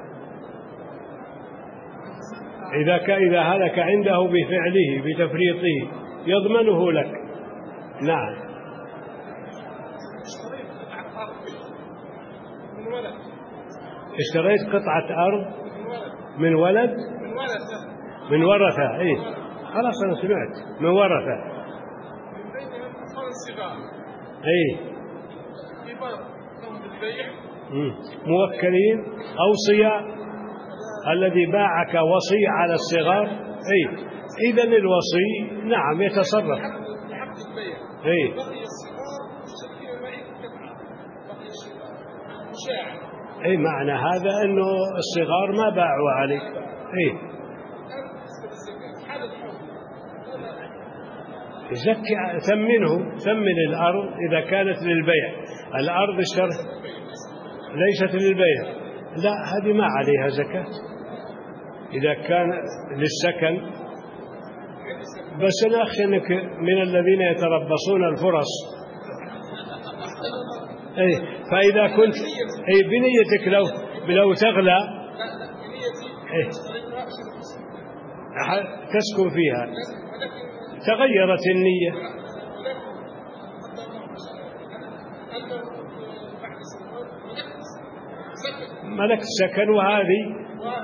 إذا إذا هلك عنده بفعله بتفريطه يضمنه لك. نعم. اشتريت قطعة أرض من ولد من ورثة. إيه خلاص أنا سمعت من ورثة. إيه موكلين أوصياء، الذي باعك وصي على الصغار. إيه إذن الوصي نعم يتصرف. إيه إيه معنى هذا أنه الصغار ما باعوا عليك. إيه زكي ثمنه ثمن الأرض إذا كانت للبيع. الأرض الشر ليست للبيع، لا هذه ما عليها زكاة. إذا كان للسكن بس أنا أخشى أنك من الذين يتربصون الفرص. أي فإذا كنت أي بنيتك لو لو تغلى أي تسكن فيها تغيرت النية. ملك السكن وهذه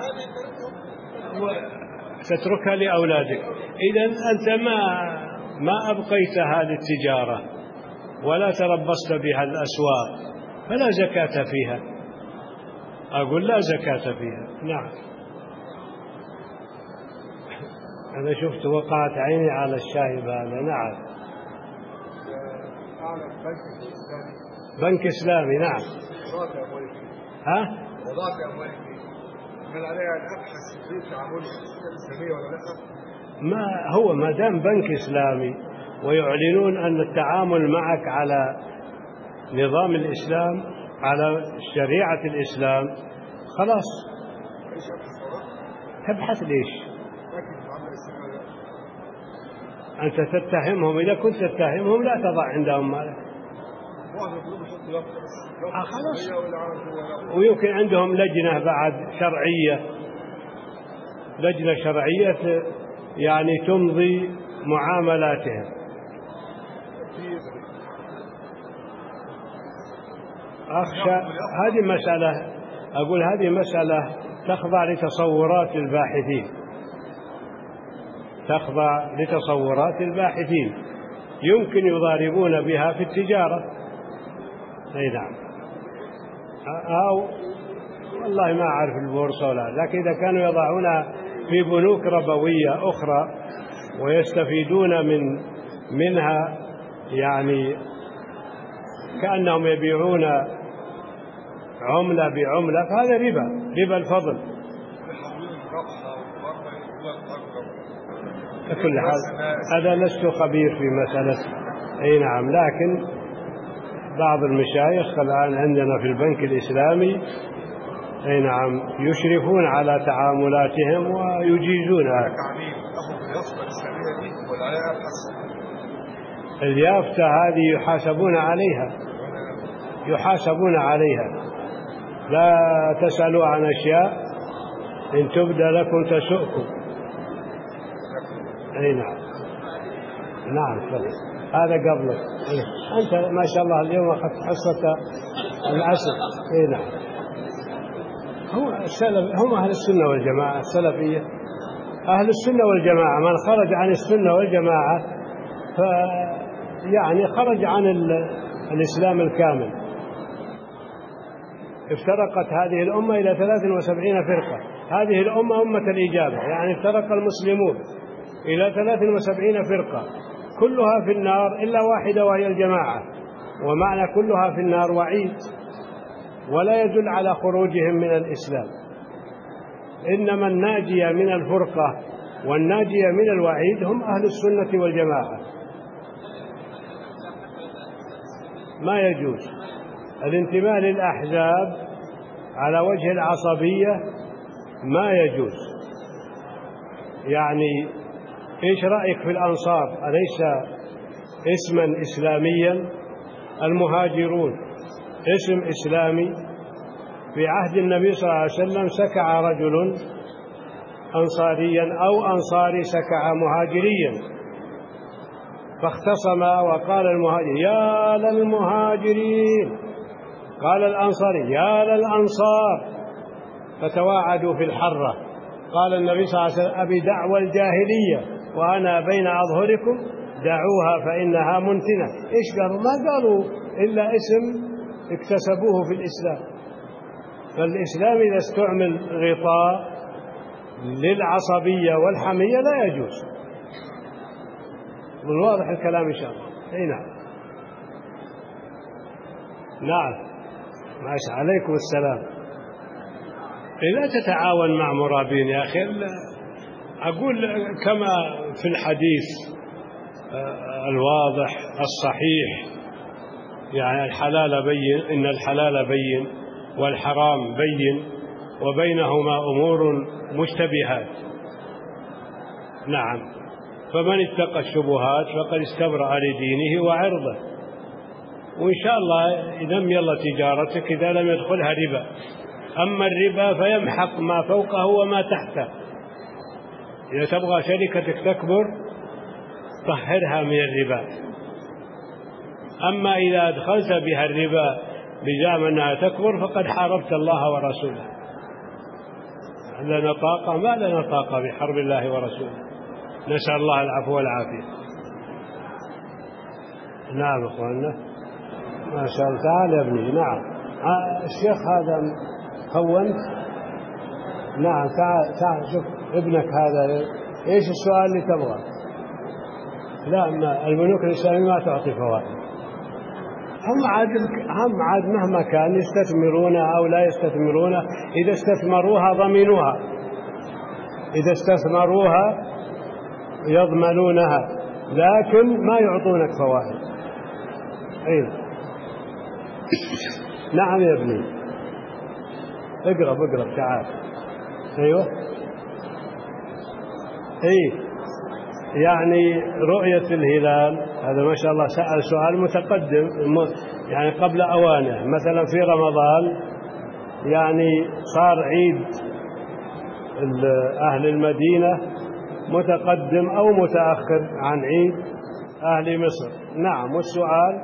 تتركها لأولادك. إذن أنت ما ما أبقيتها للتجارة ولا تربصت بها الأسواق فلا زكاة فيها. أقول لا زكاة فيها. نعم. أنا شفت وقعت عيني على الشاهد هذا. نعم. بنك إسلامي. نعم. ها؟ ما هو ما دام بنك إسلامي ويعلنون أن التعامل معك على نظام الإسلام على شريعة الإسلام خلاص تبحث ليش أنت تتهمهم. إذا كنت تتهمهم لا تضع عندهم مالك. آه خلاص. ويمكن عندهم لجنة بعد شرعية، لجنة شرعية يعني تمضي معاملاتهم. أخشى هذه مسألة، أقول هذه مسألة تخضع لتصورات الباحثين، تخضع لتصورات الباحثين يمكن يضاربون بها في التجارة. أي نعم. أو والله ما أعرف البورصة ولا، لكن إذا كانوا يضعونها في بنوك ربوية أخرى ويستفيدون من منها يعني كأنهم يبيعون عملة بعملة فهذا ربا، ربا الفضل. بكل حال هذا لست خبير في مسألة. أي نعم. لكن بعض المشايخ الآن عندنا في البنك الإسلامي أي نعم يشرفون على تعاملاتهم ويجيزونها. اليافطة هذه يحاسبون عليها، يحاسبون عليها. لا تسألوا عن أشياء إن تبدى لكم تسؤكم. أي نعم. نعم فضل. هذا قبلك. إيه؟ أنت ما شاء الله اليوم أخذت حصة العصر. أي نعم. هم السلف هم أهل السنة والجماعة السلفية، أهل السنة والجماعة. من خرج عن السنة والجماعة ف يعني خرج عن الإسلام الكامل. افترقت هذه الأمة إلى ثلاث وسبعين فرقة. هذه الأمة أمة الإجابة، يعني افترق المسلمون إلى ثلاث وسبعين فرقة كلها في النار إلا واحدة وهي الجماعة. ومعنى كلها في النار وعيد، ولا يدل على خروجهم من الإسلام. إنما الناجية من الفرقة والناجية من الوعيد هم أهل السنة والجماعة. ما يجوز الانتماء للأحزاب على وجه العصبية، ما يجوز. يعني إيش رأيك في الأنصار؟ أليس اسما إسلاميا؟ المهاجرون اسم إسلامي. في عهد النبي صلى الله عليه وسلم سكع رجل أنصاريا أو أنصاري سكع مهاجريا، فاختصم وقال المهاجر يا للمهاجرين، قال الأنصاري يا للأنصار، فتواعدوا في الحرة. قال النبي صلى الله عليه وسلم أبي دعوى الجاهلية وأنا بين أظهركم دعوها فإنها منتنة. إيش قالوا؟ ما قالوا إلا اسم اكتسبوه في الإسلام. فالإسلام إذا استعمل غطاء للعصبية والحمية لا يجوز. والواضح الكلام إن شاء الله. أي نعم نعم ماشي. عليكم السلام. لا تتعاون مع مرابين يا أخي. أقول كما في الحديث الواضح الصحيح، يعني الحلال بين، إن الحلال بين والحرام بين وبينهما أمور مشتبهات. نعم. فمن اتقى الشبهات فقد استبرأ لدينه وعرضه. وإن شاء الله إذا يلا تجارتك إذا لم يدخلها ربا. أما الربا فيمحق ما فوقه وما تحته. إذا تبغى شركتك تكبر طهرها من الربا. أما إذا أدخلت بها الربا بزعم أنها تكبر فقد حاربت الله ورسوله. لنا طاقة؟ ما لنا طاقة بحرب الله ورسوله. نسأل الله العفو والعافية. نعم أخواننا ما شاء الله. تعال يا ابني. نعم الشيخ هذا خونت. نعم تعال تعال شوف ابنك هذا ايش السؤال اللي تبغى؟ لا ما البنوك الإسلامية ما تعطي فوائد. هم عاد هم عاد مهما كان يستثمرونها أو لا يستثمرونها، إذا استثمروها ضمنوها، إذا استثمروها يضمنونها، لكن ما يعطونك فوائد. أي نعم يا ابني. اقرب اقرب تعال. أيوة أي يعني رؤية الهلال هذا ما شاء الله سأل سؤال متقدم يعني قبل أوانه. مثلا في رمضان يعني صار عيد أهل المدينة متقدم أو متأخر عن عيد أهل مصر. نعم. والسؤال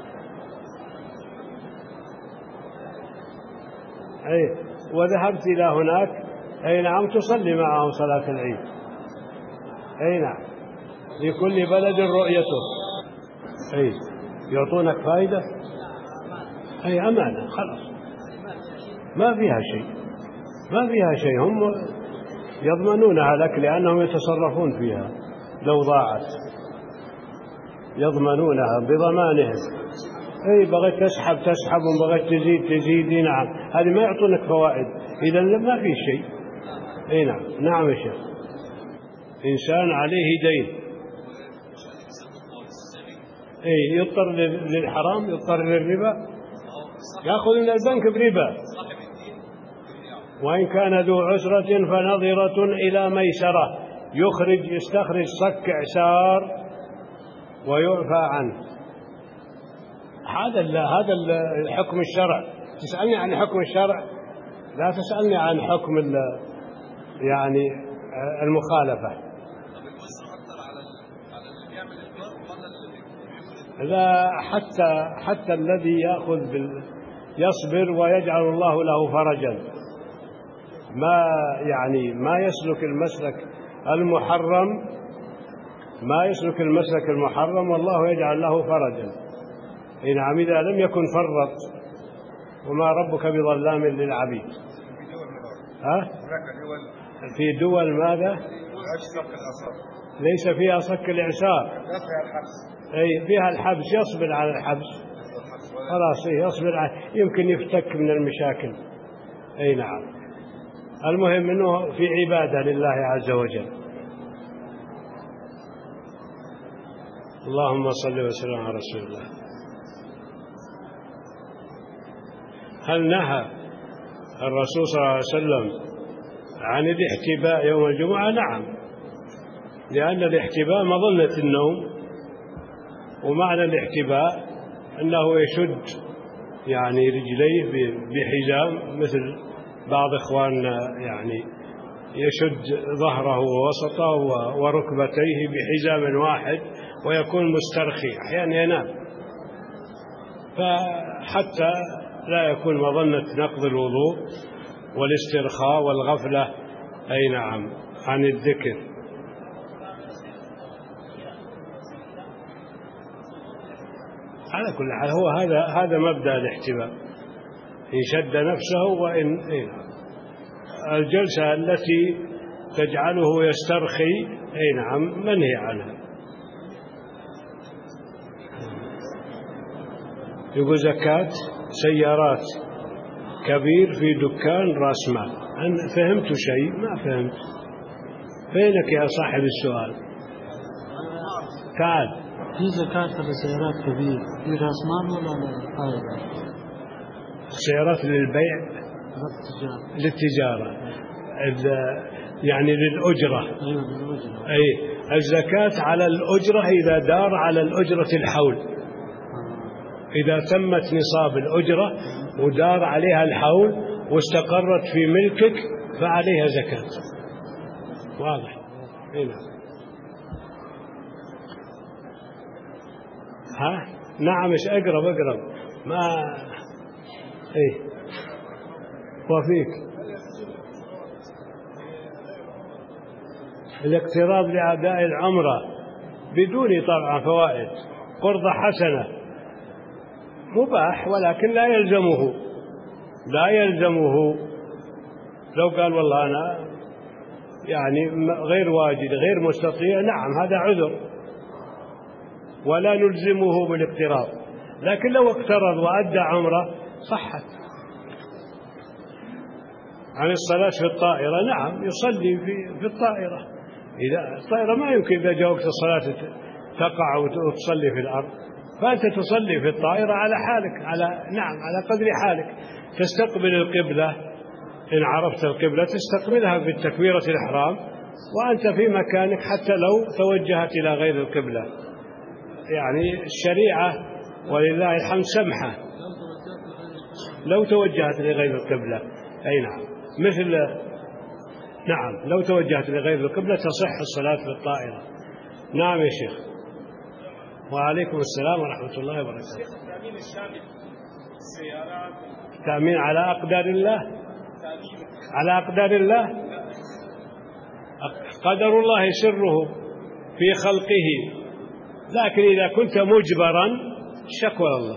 أي وذهبت إلى هناك. أي نعم تصلي معهم صلاة العيد. أي نعم. لكل بلد رؤيته. أي يعطونك فائدة. أي أمانة خلاص ما فيها شيء، ما فيها شيء. هم يضمنونها لك لأنهم يتصرفون فيها. لو ضاعت يضمنونها بضمانهم. أي بغيت تسحب تسحب وبغيت تزيد تزيد. نعم هذه ما يعطونك فوائد. إذا ما في شيء. أي نعم. نعم يا شيخ. إنسان عليه دين أي يضطر للحرام، يضطر للربا، يأخذ من البنك بربا. وإن كان ذو عسرة فنظرة إلى ميسرة. يخرج يستخرج صك إعسار ويعفى عنه. هذا هذا الحكم الشرع. تسألني عن حكم الشرع، لا تسألني عن حكم يعني المخالفة. لا حتى حتى الذي يأخذ بال يصبر ويجعل الله له فرجا، ما يعني ما يسلك المسلك المحرم، ما يسلك المسلك المحرم والله يجعل له فرجا. نعم إذا لم يكن فرط وما ربك بظلام للعبيد. ها؟ في دول ماذا؟ ليس فيها صك الإعسار، أي فيها الحبس، يصبر على الحبس خلاص، يصبر على يمكن يفتك من المشاكل. أي نعم، المهم أنه في عبادة لله عز وجل. اللهم صل وسلم على رسول الله. هل نهى الرسول صلى الله عليه وسلم عن الاحتباء يوم الجمعة؟ نعم، لأن الاحتباء مظنة النوم، ومعنى الاحتباء أنه يشد يعني رجليه بحزام، مثل بعض إخواننا يعني يشد ظهره ووسطه وركبتيه بحزام واحد ويكون مسترخي، أحيانا ينام، فحتى لا يكون مظنة نقض الوضوء والاسترخاء والغفلة. أي نعم، عن الذكر. على كل حال هو هذا هذا مبدأ الاحتباء، إن شد نفسه وإن إيه الجلسة التي تجعله يسترخي أي نعم منهي عنها. يقول زكاة سيارات كبير في دكان راس مال. أنا فهمت شيء؟ ما فهمت. فينك يا صاحب السؤال؟ تعال. في زكاة السيارات كبير في راس مال ولا لا؟ السيارات للبيع للتجارة، يعني للأجرة. أيوة للأجرة. أي الزكاة على الأجرة إذا دار على الأجرة الحول، إذا تمت نصاب الأجرة ودار عليها الحول واستقرت في ملكك فعليها زكاة. واضح؟ هنا. ها؟ نعم، مش أقرب أقرب ما إيه وفيك الاقتراض لأداء العمرة بدون طبعا فوائد، قرضة حسنة مباح، ولكن لا يلزمه لا يلزمه لو قال والله أنا يعني غير واجد غير مستطيع، نعم هذا عذر ولا نلزمه بالاقتراض، لكن لو اقترض وأدى عمره صحت. عن الصلاة في الطائرة، نعم يصلي في في الطائرة، إذا الطائرة ما يمكن إذا جاء وقت الصلاة تقع وتصلي في الأرض، فأنت تصلي في الطائرة على حالك، على نعم على قدر حالك، تستقبل القبلة إن عرفت القبلة تستقبلها بالتكبيرة الإحرام وأنت في مكانك، حتى لو توجهت إلى غير القبلة. يعني الشريعة ولله الحمد سمحة لو توجهت لغير القبلة. أي نعم، مثل نعم لو توجهت لغير القبلة تصح الصلاة في الطائرة. نعم يا شيخ. وعليكم السلام ورحمة الله وبركاته. التأمين الشامل السيارات، تأمين على أقدار الله، على أقدار الله، قدر الله سره في خلقه، لكن إذا كنت مجبرا شكوى الله.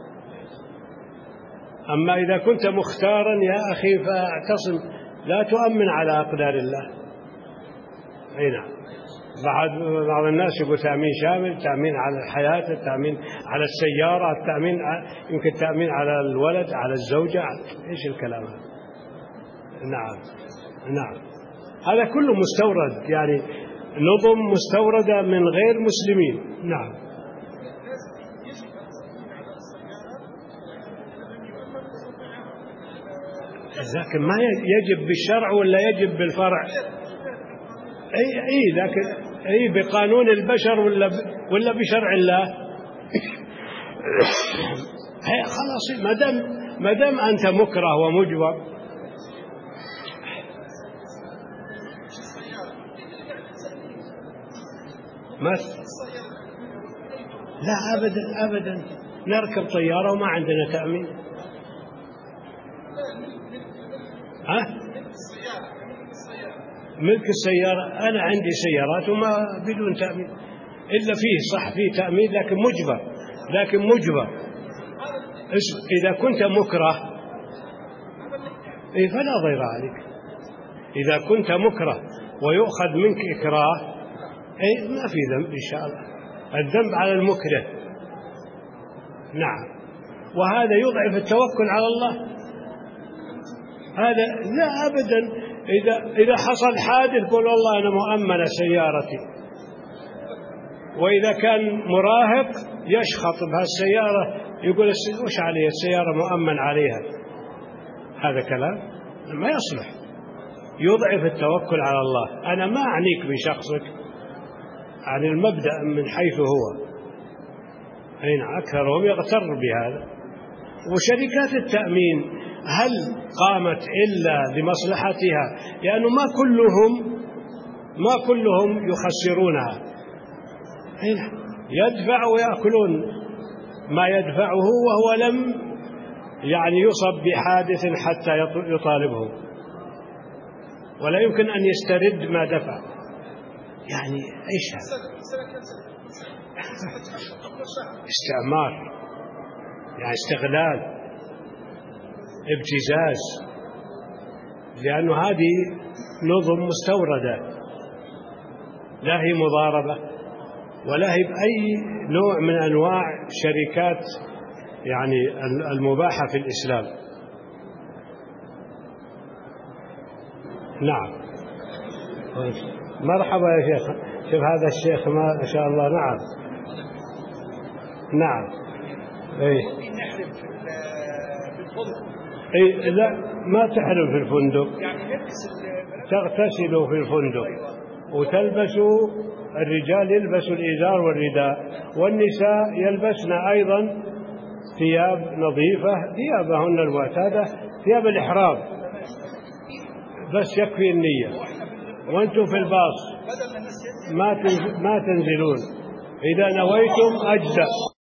أما إذا كنت مختارا يا أخي فاعتصم، لا تؤمن على أقدار الله. أي نعم، بعض بعض الناس يقول تأمين شامل، تأمين على الحياة، التأمين على السيارة، التأمين يمكن تأمين على الولد، على الزوجة، إيش الكلام هذا؟ نعم نعم، هذا كله مستورد، يعني نظم مستوردة من غير مسلمين. نعم. لكن ما يجب بالشرع ولا يجب بالفرع؟ أي أي لكن أي بقانون البشر ولا ولا بشرع الله؟ هي خلاص، ما دام ما دام أنت مكره ومجبر. ما لا أبدا أبدا، نركب طيارة وما عندنا تأمين. ها؟ ملك السيارة، أنا عندي سيارات وما بدون تأمين، إلا فيه صح فيه تأمين لكن مجبر، لكن مجبر. إذا كنت مكره إيه فلا ضير عليك. إذا كنت مكره ويؤخذ منك إكراه إيه ما في ذنب إن شاء الله، الذنب على المكره. نعم. وهذا يضعف التوكل على الله، هذا لا أبدا. إذا إذا حصل حادث قل والله أنا مؤمنة سيارتي، وإذا كان مراهق يشخط بهالسيارة يقول وش عليها السيارة مؤمن عليها، هذا كلام ما يصلح، يضعف التوكل على الله. أنا ما أعنيك بشخصك، عن المبدأ من حيث هو، أين أكثرهم يغتر بهذا. وشركات التأمين هل قامت إلا لمصلحتها؟ لأنه ما كلهم ما كلهم يخسرونها، يدفع ويأكلون ما يدفعه وهو لم يعني يصب بحادث حتى يطالبه، ولا يمكن أن يسترد ما دفع. يعني إيش هذا؟ استعمار، يعني استغلال، ابتزاز، لأنه هذه نظم مستوردة لا هي مضاربة ولا هي بأي نوع من أنواع شركات يعني المباحة في الإسلام. نعم. مرحبا يا شيخ، شوف هذا الشيخ ما شاء الله. نعم نعم. اي اي لا ما تحرم في الفندق، تغتسلوا في الفندق وتلبسوا، الرجال يلبسوا الإزار والرداء، والنساء يلبسن أيضا ثياب نظيفة، ثيابهن المعتادة، ثياب الإحرام، بس يكفي النية. وأنتم في الباص ما ما تنزلون، إذا نويتم أجزأ.